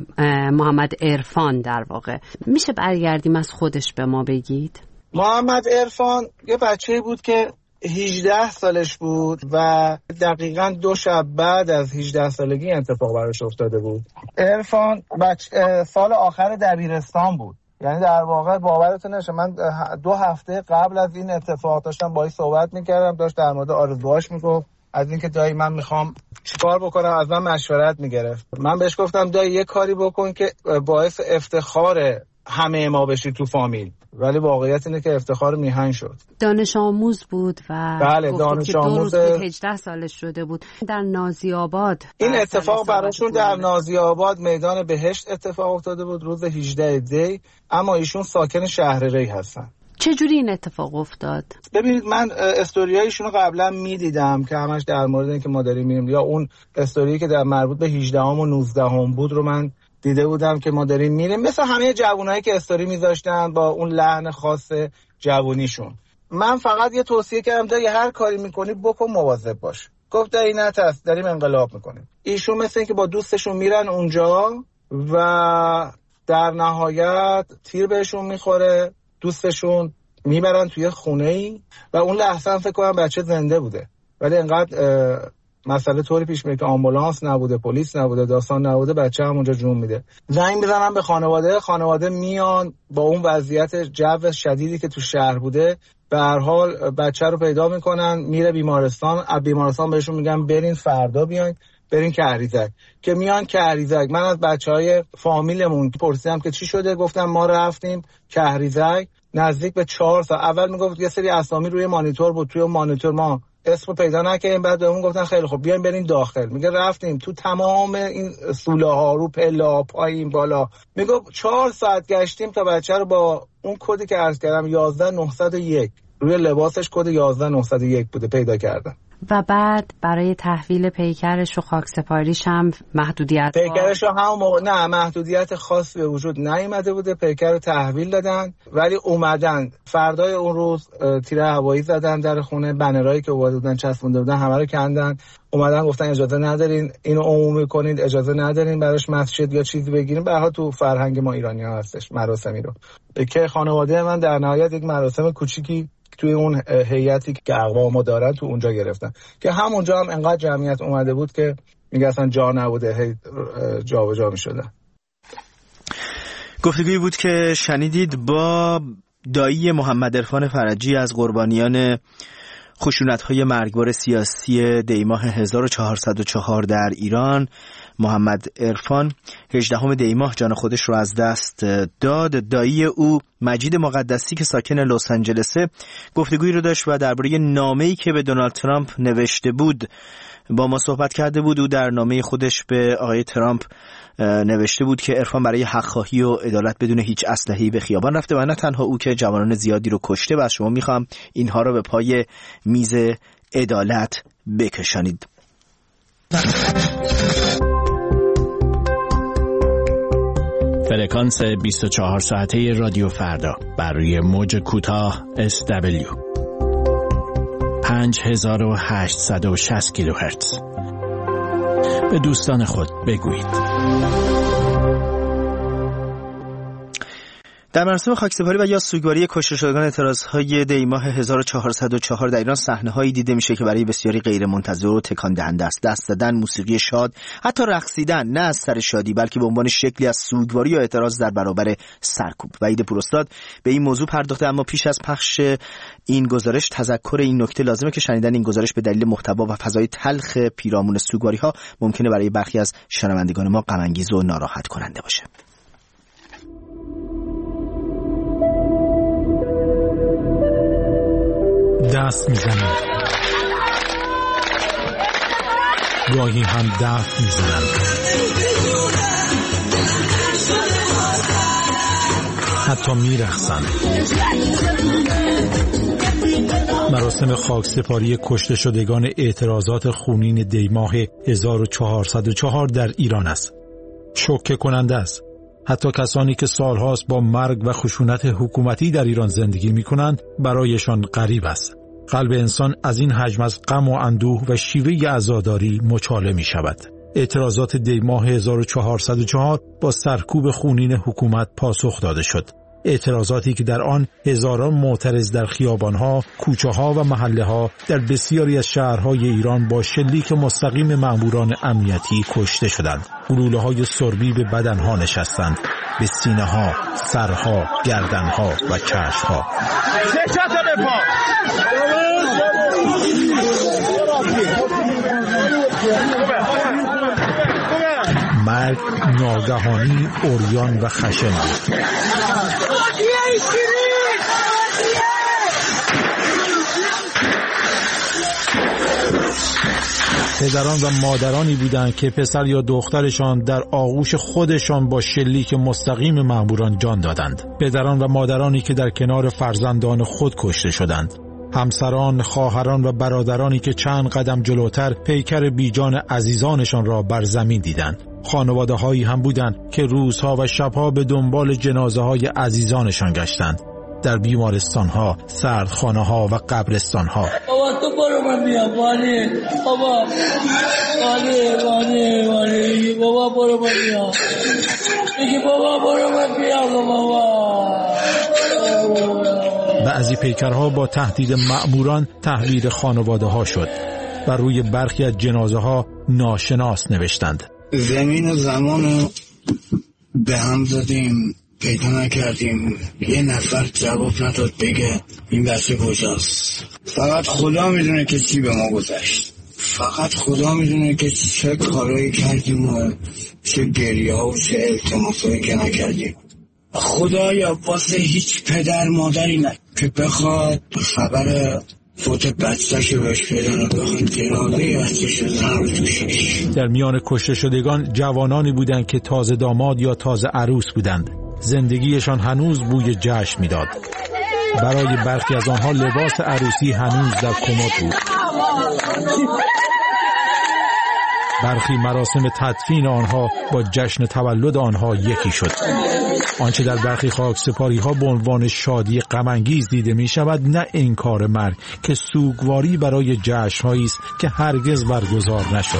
محمد عرفان در واقع میشه برگردیم از خودش به ما بگید؟ محمد عرفان یه بچه بود که 18 سالش بود و دقیقاً 2 شب بعد از 18 سالگی اتفاق براش افتاده بود. عرفان سال آخر دبیرستان بود. یعنی در واقع باورتون نشه من 2 هفته قبل از این اتفاق داشتم باهاش صحبت میکردم، داشت در مورد آرزوهاش میگفت، از اینکه دایی من میخوام چیکار بکنم از من مشورت میگرفت. من بهش گفتم دایی یه کاری بکن که باعث افتخار همه ما بشی تو فامیل ولی واقعیت اینه که افتخار میهن شد. دانش آموز بود و بله دانش آموز 18 سالش شده بود در نازی آباد. این اتفاق براشون در نازی آباد میدان بهشت اتفاق افتاده بود روز 18 دی، اما ایشون ساکن شهر ری هستن. چجوری این اتفاق افتاد؟ ببینید من استوریایشون رو قبلا میدیدم که همش در مورد اینکه ما داریم میریم، یا اون استوری که در مربوط به 18 و 19 بود رو من دیده بودم که ما داریم میریم، مثل همه جوانایی که استوری میذاشتن با اون لحن خاص جوونیشون. من فقط یه توصیه کردم تا هر کاری میکنی بکن مواظب باش. گفت این نترس داریم انقلاب میکنیم. ایشون مثل این که با دوستشون میرن اونجا و در نهایت تیر بهشون میخوره، دوستشون میبرن توی خونه‌ای و اون لحظه هم فکر کنم بچه زنده بوده، ولی انقدر مسئله طوری پیش میره که آمبولانس نبوده، پلیس نبوده، داستان نبوده، بچه هم اونجا جون میده. زنگ میزنن به خانواده میان با اون وضعیت جو شدیدی که تو شهر بوده، به هر حال بچه رو پیدا میکنن، میره بیمارستان. از بیمارستان بهشون میگن برین فردا بیاین، برین کهریزک. که میان کهریزک، من از بچهای فامیلمون پرسیدم که چی شده، گفتم ما رفتیم کهریزک نزدیک به 4 ساعت. اول میگفت یه سری اسامی روی مانیتور بود، توی مانیتور ما اسمو پیدا نکردیم، بعد بهمون گفتن خیلی خب بیاین بریم داخل. میگه رفتیم تو تمام این سوله ها، رو پله ها، پایین بالا، میگه 4 ساعت گشتیم تا بچه رو با اون کدی که عرض کردم 11901 روی لباسش کد 11901 بوده پیدا کردن. و بعد برای تحویل پیکرش و خاکسپاریش هم محدودیت پیکرش رو همون موقع نه محدودیت خاصی به وجود نیامده بوده، پیکر رو تحویل دادن. ولی اومدن فردای اون روز تیر هوایی زدن در خونه، بنرایی که اومده بودن چسبونده بودن همه رو کندن، اومدن گفتن اجازه ندارین اینو عمومی کنید، اجازه ندارین براش مسجد یا چیزی بگیریم. به هر حال تو فرهنگ ما ایرانی‌ها هستش مراسمی رو که خانواده من در نهایت یک مراسم کوچیکی توی اون هیئتی که اقوامو دارن تو اونجا گرفتن، که همونجا هم انقدر جمعیت اومده بود که میگه اصلا جا نبوده، هی جا به جا میشدن. گفتگویی بود که شنیدید با دایی محمد عرفان فرجی از قربانیان خشونت‌های مرگبار سیاسی دیماه 1404 در ایران. محمد عرفان 18 دیماه جان خودش رو از دست داد. دایی او مجید مقدسی که ساکن لس آنجلسه گفتگویی رو داشت و درباره نامه‌ای که به دونالد ترامپ نوشته بود با ما صحبت کرده بود. او در نامه خودش به آقای ترامپ نوشته بود که عرفان برای حق‌خواهی و عدالت بدون هیچ اسلحه‌ای به خیابان رفته و نه تنها او که جوانان زیادی رو کشته و از شما میخوام اینها رو به پای میز عدالت بکشانید. فرکانس 24 ساعته رادیو فردا بر روی موج کوتاه SW 5860 کیلوهرتز. به دوستان خود بگویید. در مراسم خاکسپاری و یا سوگواری کشته شدگان اعتراضهای دیماه 1404 در ایران صحنه‌هایی دیده میشه که برای بسیاری غیر منتظر و تکان دهنده است. دست زدن، موسیقی شاد، حتی رقصیدن، نه از سر شادی بلکه به عنوان شکلی از سوگواری یا اعتراض در برابر سرکوب. وحید پوراستاد به این موضوع پرداخته، اما پیش از پخش این گزارش تذکر این نکته لازمه که شنیدن این گزارش به دلیل محتوا و فضای تلخ پیرامون سوگواری‌ها ممکنه برای برخی از شنوندگان ما غم انگیز و ناراحت کننده باشه. دست میزنن، گاهی هم دست میزنن، حتی میرقصن. مراسم خاکسپاری کشته شدگان اعتراضات خونین دیماه 1404 در ایران است. شوکه کننده است. حتی کسانی که سالهاست با مرگ و خشونت حکومتی در ایران زندگی می‌کنند برایشان غریب است. قلب انسان از این حجم از غم و اندوه و شیوه عزاداری مچاله می‌شود. اعتراضات دیماه 1404 با سرکوب خونین حکومت پاسخ داده شد. اعتراضاتی که در آن هزاران معترض در خیابانها، کوچه‌ها و محله‌ها در بسیاری از شهرهای ایران با شلیک مستقیم ماموران امنیتی کشته شدند. گلوله‌های سربی به بدنها نشستند، به سینه‌ها، سرها، گردنها و چشم‌ها. مرگ ناگهانی، عریان و خشن بود. پدران و مادرانی بودند که پسر یا دخترشان در آغوش خودشان با شلیک مستقیم مأموران جان دادند. پدران و مادرانی که در کنار فرزندان خود کشته شدند. همسران، خواهران و برادرانی که چند قدم جلوتر پیکر بیجان عزیزانشان را بر زمین دیدند. خانواده هایی هم بودند که روزها و شبها به دنبال جنازه های عزیزانشان گشتند. در بیمارستان ها، سردخانه ها و قبرستان ها. بابا تو برو من بیام والی، بابا والی بابا برو من بیام، بگی بابا برو من بیام بابا. بعضی پیکرها با تهدید مأموران تحویل خانواده ها شد و روی برخی از جنازه ها ناشناس نوشتند. زمین و زمان به هم زدیم، پیدا نکردیم، یه نفر جواب نداد بگه این بچه کجاست. فقط خدا میدونه که چی به ما گذشت، فقط خدا میدونه که چه کارایی کردیم و چه گریه ها و چه التماسایی که نکردیم. خدایا واسه هیچ پدر مادری نه که بخواد خبر فوت بچه‌شو بهش بدن و بخواد جنازه بچه‌شو زن توشش. در میان کشته شدگان جوانانی بودند که تازه داماد یا تازه عروس بودند. زندگیشان هنوز بوی جشن میداد. برای برخی از آنها لباس عروسی هنوز در کمد بود. برخی مراسم تدفین آنها با جشن تولد آنها یکی شد. آنچه در برخی خاکسپاری ها به عنوان شادی غم انگیز دیده می شود نه انکار مرگ که سوگواری برای جشن هایی است که هرگز برگزار نشد.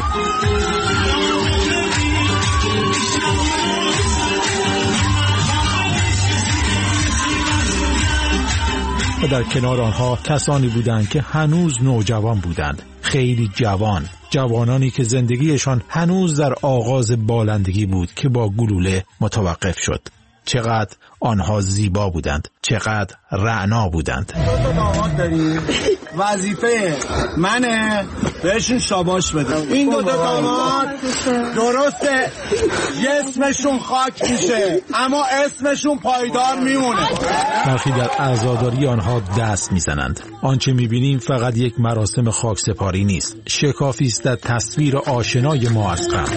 و در کنار آنها کسانی بودند که هنوز نوجوان بودند، خیلی جوانانی که زندگیشان هنوز در آغاز بالندگی بود که با گلوله متوقف شد. چقدر آنها زیبا بودند، چقدر رعنا بودند. دو داماد داریم، وظیفه منه بهشون شاباش بدم. این دو داماد درسته اسمشون خاک میشه اما اسمشون پایدار میمونه. برخی در عزاداری آنها دست میزنند. آنچه میبینیم فقط یک مراسم خاکسپاری نیست، شکافی است در تصویر آشنای ما از غم.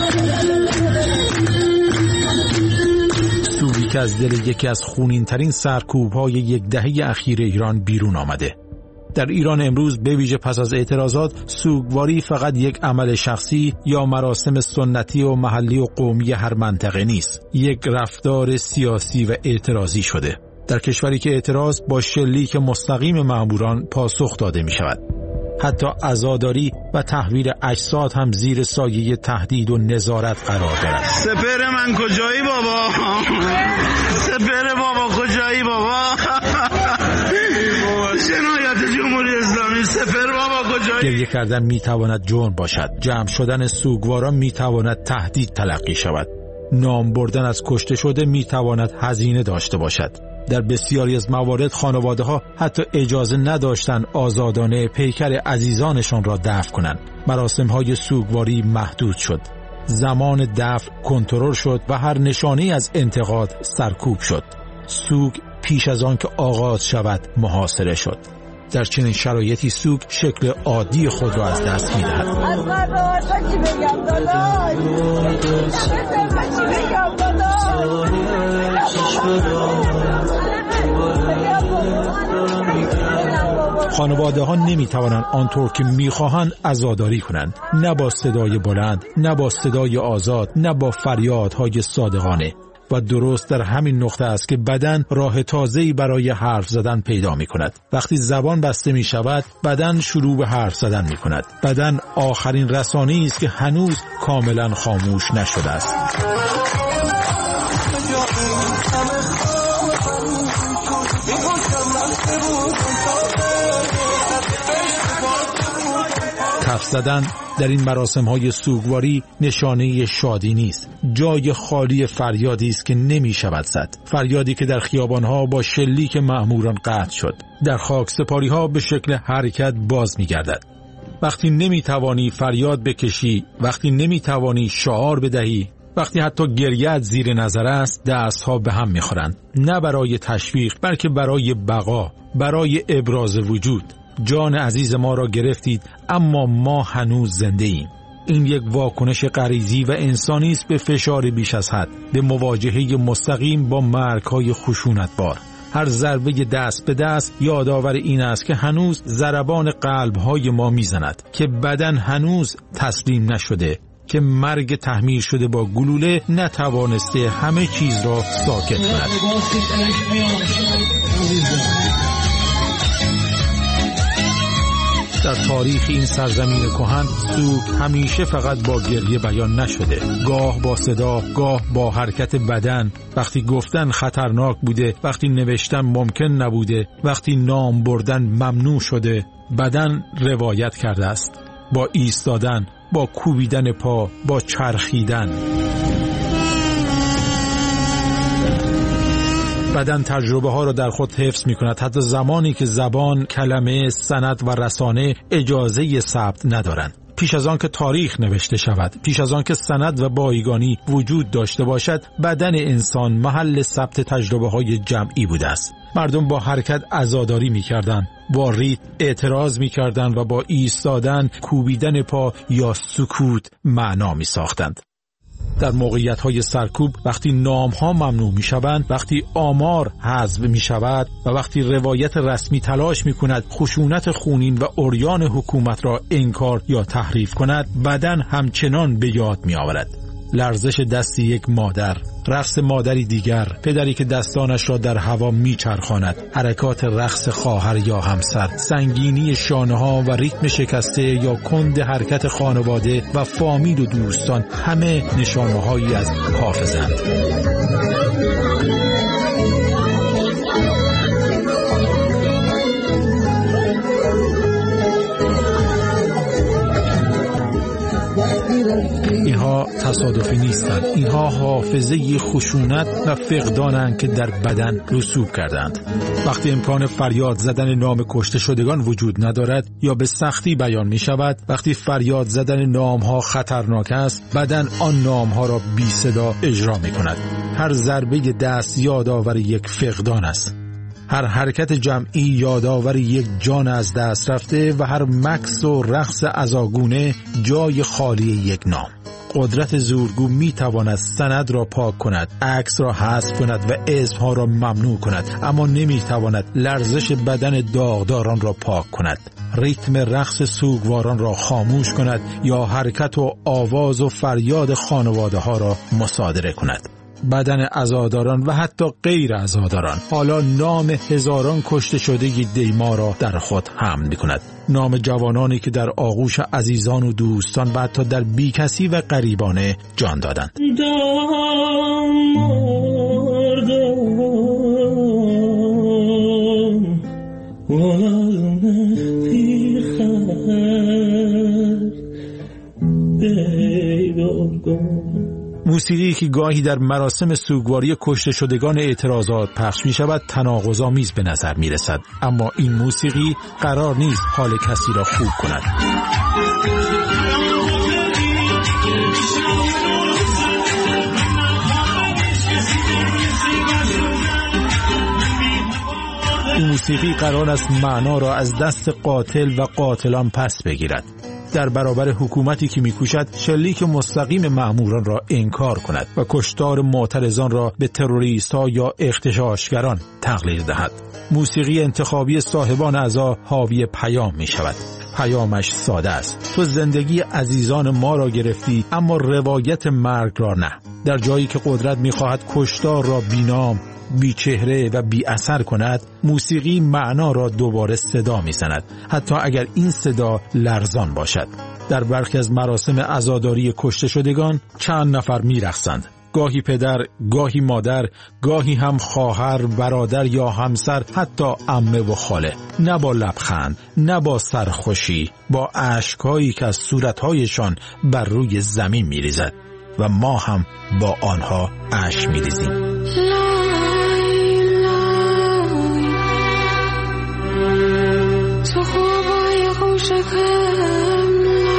سوگی که از دل یکی از خونین‌ترین سرکوب‌های یک دهه اخیر ایران بیرون آمده. در ایران امروز به ویژه پس از اعتراضات، سوگواری فقط یک عمل شخصی یا مراسم سنتی و محلی و قومی هر منطقه نیست، یک رفتار سیاسی و اعتراضی شده. در کشوری که اعتراض با شلیک مستقیم مأموران پاسخ داده می شود. حتی عزاداری و تحویل اجساد هم زیر سایه تهدید و نظارت قرار دارد. سپر من کجایی بابا؟ سپر بابا کجایی بابا؟ جنایت جمهوری اسلامی، سپر بابا کجایی؟ گریه کردن میتواند جرم باشد. جمع شدن سوگواران میتواند تهدید تلقی شود. نام بردن از کشته شده میتواند هزینه داشته باشد. در بسیاری از موارد خانواده ها حتی اجازه نداشتند آزادانه پیکر عزیزانشان را دفن کنند. مراسم های سوگواری محدود شد. زمان دفن کنترل شد و هر نشانه از انتقاد سرکوب شد. سوگ پیش از آن که آغاز شود محاصره شد. در چنین شرایطی سوگ شکل عادی خود را از دست می‌دهد. خانواده ها نمی توانند آنطور که می خواهند عزاداری کنند، نه با صدای بلند، نه با صدای آزاد، نه با فریادهای صادقانه. و درست در همین نقطه است که بدن راه تازه‌ای برای حرف زدن پیدا می کند. وقتی زبان بسته می شود، بدن شروع به حرف زدن می کند. بدن آخرین رسانه‌ای است که هنوز کاملا خاموش نشده است. حرف زدن در این مراسم‌های سوگواری نشانه شادی نیست، جای خالی فریادی است که نمی‌شود زد، فریادی که در خیابان‌ها با شلیک مأموران قطع شد، در خاکسپاری‌ها به شکل حرکت باز می‌گردد. وقتی نمی‌توانی فریاد بکشی، وقتی نمی‌توانی شعار بدهی، وقتی حتی گریه‌ات زیر نظر است، دست‌ها به هم می‌خورند، نه برای تشویق بلکه برای بقا، برای ابراز وجود. جان عزیز ما را گرفتید اما ما هنوز زنده ایم. این یک واکنش غریزی و انسانی است به فشار بیش از حد، به مواجهه مستقیم با مرگ‌های خشونتبار. هر ضربه دست به دست یادآور این است که هنوز ضربان قلب‌های ما میزند، که بدن هنوز تسلیم نشده، که مرگ تحمیل شده با گلوله نتوانسته همه چیز را ساکت کند. در تاریخ این سرزمین کهن سوگ همیشه فقط با گریه بیان نشده، گاه با صدا، گاه با حرکت بدن. وقتی گفتن خطرناک بوده، وقتی نوشتن ممکن نبوده، وقتی نام بردن ممنوع شده، بدن روایت کرده است، با ایستادن، با کوبیدن پا، با چرخیدن. بدن تجربه ها را در خود حفظ می کند، حتی زمانی که زبان، کلمه، سند و رسانه اجازه ثبت ندارند. پیش از آن که تاریخ نوشته شود، پیش از آن که سند و بایگانی وجود داشته باشد، بدن انسان محل ثبت تجربه های جمعی بوده است. مردم با حرکت عزاداری می کردن، با ریتم اعتراض می کردن و با ایستادن، کوبیدن پا یا سکوت معنا می ساختند. در موقعیت‌های سرکوب، وقتی نام‌ها ممنوع می‌شوند، وقتی آمار حذف می‌شود و وقتی روایت رسمی تلاش می‌کند خشونت خونین و عریان حکومت را انکار یا تحریف کند، بدن همچنان به یاد می‌آورد. لرزش دست یک مادر، رقص مادری دیگر، پدری که دستانش را در هوا میچرخاند، حرکات رقص خواهر یا همسر، سنگینی شانه‌ها و ریتم شکسته یا کند حرکت خانواده و فامیل و دوستان، همه نشانه‌هایی از حافظند. اینها تصادفی نیستند، اینها حافظه خشونت و فقدانند که در بدن رسوب کردند. وقتی امکان فریاد زدن نام کشته شدگان وجود ندارد یا به سختی بیان می شود، وقتی فریاد زدن نامها خطرناک است، بدن آن نامها را بی صدا اجرا می کند. هر ضربه دست یادآور یک فقدان است، هر حرکت جمعی یادآور یک جان از دست رفته و هر مکث و رقص عزاگونه جای خالی یک نام. قدرت زورگو می تواند سند را پاک کند، عکس را حذف کند و اسمها را ممنوع کند، اما نمی تواند لرزش بدن داغداران را پاک کند، ریتم رقص سوگواران را خاموش کند یا حرکت و آواز و فریاد خانواده ها را مصادره کند. بدن عزاداران و حتی غیر عزاداران حالا نام هزاران کشته شده دیما را در خود حمل می کند. نام جوانانی که در آغوش عزیزان و دوستان و حتی در بیکسی و غریبانه جان دادند. موسیقی که گاهی در مراسم سوگواری کشته شدگان اعتراضات پخش می شود تناقض‌آمیز به نظر می رسد، اما این موسیقی قرار نیست حال کسی را خوب کند. این موسیقی قرار است معنا را از دست قاتل و قاتلان پس بگیرد، در برابر حکومتی که می‌کوشد شلیک مستقیم مأموران را انکار کند و کشتار معترضان را به تروریست‌ها یا اغتشاشگران تقلیل دهد. موسیقی انتخابی صاحبان عزا حاوی پیام می‌شود. پیامش ساده است: تو زندگی عزیزان ما را گرفتی اما روایت مرگ را نه. در جایی که قدرت می‌خواهد کشتار را بی‌نام، بی چهره و بی اثر کند، موسیقی معنا را دوباره صدا می زند، حتی اگر این صدا لرزان باشد. در برخی از مراسم عزاداری کشته شدگان چند نفر می رقصند، گاهی پدر، گاهی مادر، گاهی هم خواهر، برادر یا همسر، حتی عمه و خاله. نه با لبخند، نه با سرخوشی، با اشک‌هایی که از صورت‌هایشان بر روی زمین می ریزد و ما هم با آنها اشک می ریزیم. تو خوابای خوشکم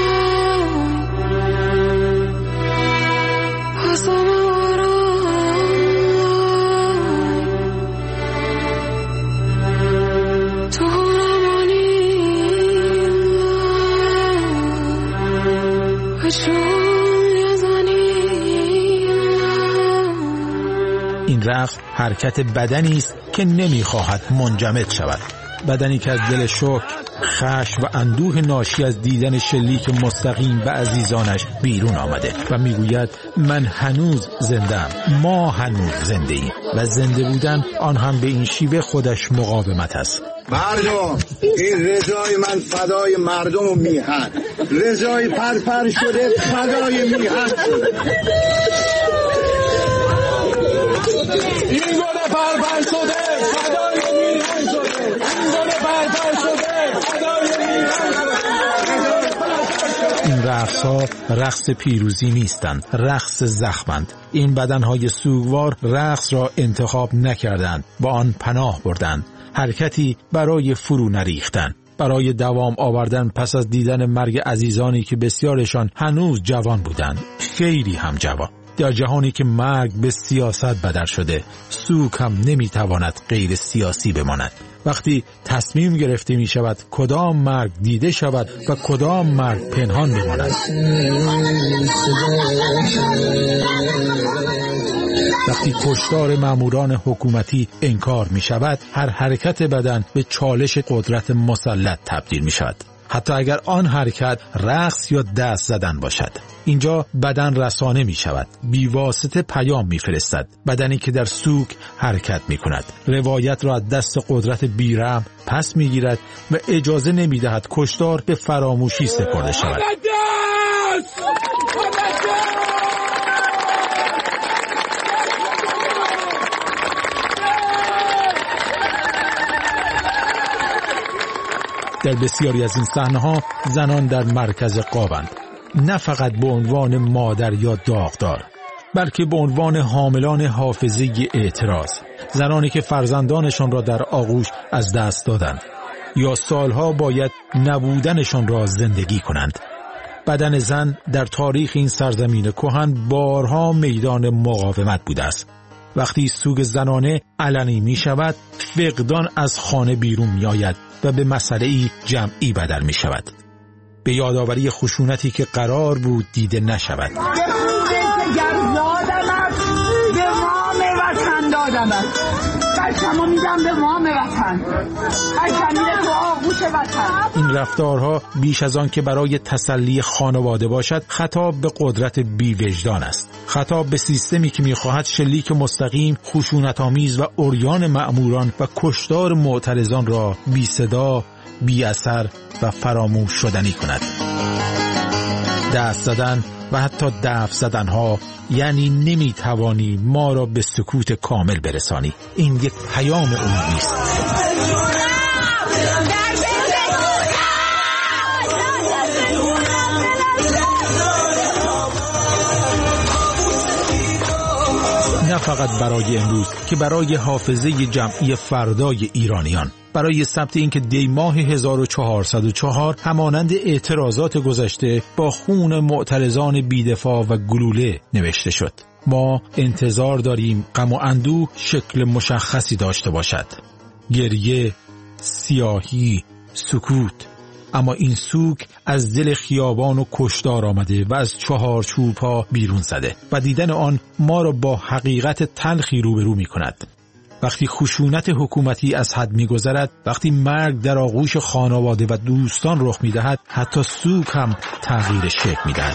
حسام آرام تو رمانی این رقص حرکت بدنی است که نمیخواهد منجمد شود. بدنی که از دل شوک، خشم و اندوه ناشی از دیدن شلیک مستقیم به عزیزانش بیرون آمده و میگوید من هنوز زنده‌ام، ما هنوز زنده ایم و زنده بودن آن هم به این شیوه خودش مقاومت است. مردم، این رضای من فدای مردم و میهن، رضای پرپر شده فدای میهن شده. این گل پرپر شده فدای میهن شده. این گل پرپر شده فدای میهن شده. این رقص‌ها رقص پیروزی نیستند، رقص زخمند. این بدنهای سوگوار رقص را انتخاب نکردند، با آن پناه بردند. حرکتی برای فرو نریختن، برای دوام آوردن پس از دیدن مرگ عزیزانی که بسیارشان هنوز جوان بودند، خیلی هم جوان. در جهانی که مرگ به سیاست بدل شده، سوگ هم نمیتواند غیر سیاسی بماند. وقتی تصمیم گرفته می شود کدام مرگ دیده شود و کدام مرگ پنهان بماند، وقتی کشتار ماموران حکومتی انکار می شود، هر حرکت بدن به چالش قدرت مسلط تبدیل می شود، حتی اگر آن حرکت رقص یا دست زدن باشد. اینجا بدن رسانه می شود، بیواسطه پیام می فرستد. بدنی که در سوگ حرکت می کند، روایت را از دست قدرت بیرحم پس می گیرد و اجازه نمی دهد کشتار به فراموشی سپرده شود. در بسیاری از این صحنه‌ها زنان در مرکز قابند، نه فقط به عنوان مادر یا داغدار، بلکه به عنوان حاملان حافظه اعتراض، زنانی که فرزندانشان را در آغوش از دست دادند یا سالها باید نبودنشان را زندگی کنند. بدن زن در تاریخ این سرزمین کهن بارها میدان مقاومت بوده است. وقتی سوگ زنانه علنی می شود، فقدان از خانه بیرون می آید و به مسئله‌ای جمعی بدل می شود، به یادآوری خشونتی که قرار بود دیده نشود. این رفتارها بیش از آن که برای تسلی خانواده باشد، خطاب به قدرت بی‌وجدان است، خطاب به سیستمی که می‌خواهد شلیک مستقیم، خشونت‌آمیز و عریان مأموران و کشتار معترضان را بی صدا، بی اثر و فراموش شدنی کند. دست زدن و حتی دف زدنها یعنی نمیتوانی ما را به سکوت کامل برسانی. این یک پیام عمومی است. نه فقط برای امروز که برای حافظه جمعی فردای ایرانیان، برای ثبت اینکه دی ماه 1404 همانند اعتراضات گذشته با خون معترضان بی‌دفاع و گلوله نوشته شد. ما انتظار داریم غم و اندوه شکل مشخصی داشته باشد، گریه، سیاهی، سکوت. اما این سوگ از دل خیابان و کشتار آمده و از چهارچوب‌ها بیرون زده و دیدن آن ما را با حقیقت تلخی روبرو می کند. وقتی خشونت حکومتی از حد می گذرد، وقتی مرگ در آغوش خانواده و دوستان رخ می دهد، حتی سوگ هم تغییر شکل می دهد.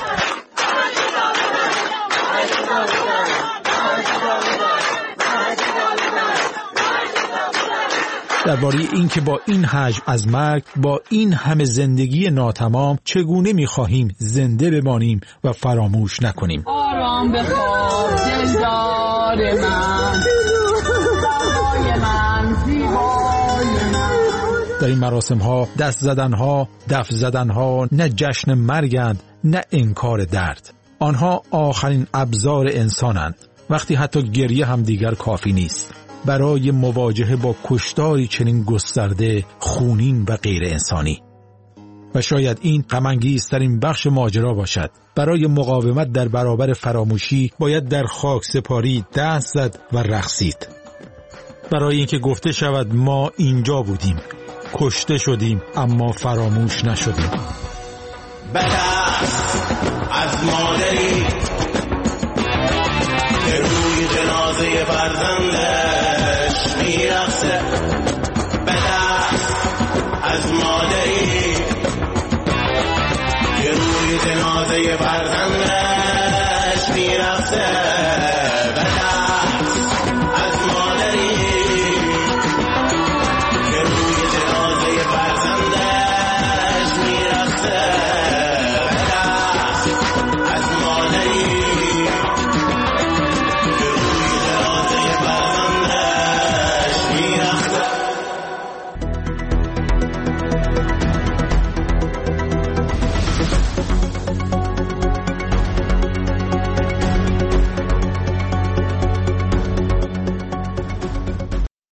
درباره این که با این حجم از مرگ، با این همه زندگی ناتمام، چگونه می‌خواهیم زنده بمانیم و فراموش نکنیم. آرام بخواب دلدار من، زیبای من، زیبای من. در این مراسم ها، دست زدن ها، دف زدن ها نه جشن مرگند، نه انکار درد. آنها آخرین ابزار انسانند. وقتی حتی گریه هم دیگر کافی نیست برای مواجهه با کشتاری چنین گسترده، خونین و غیر انسانی. و شاید این غم‌انگیزترین بخش ماجرا باشد. برای مقاومت در برابر فراموشی باید در خاک سپاری دست زد و رقصید. برای اینکه گفته شود ما اینجا بودیم، کشته شدیم اما فراموش نشدیم. از مادری که روی جنازه فرزند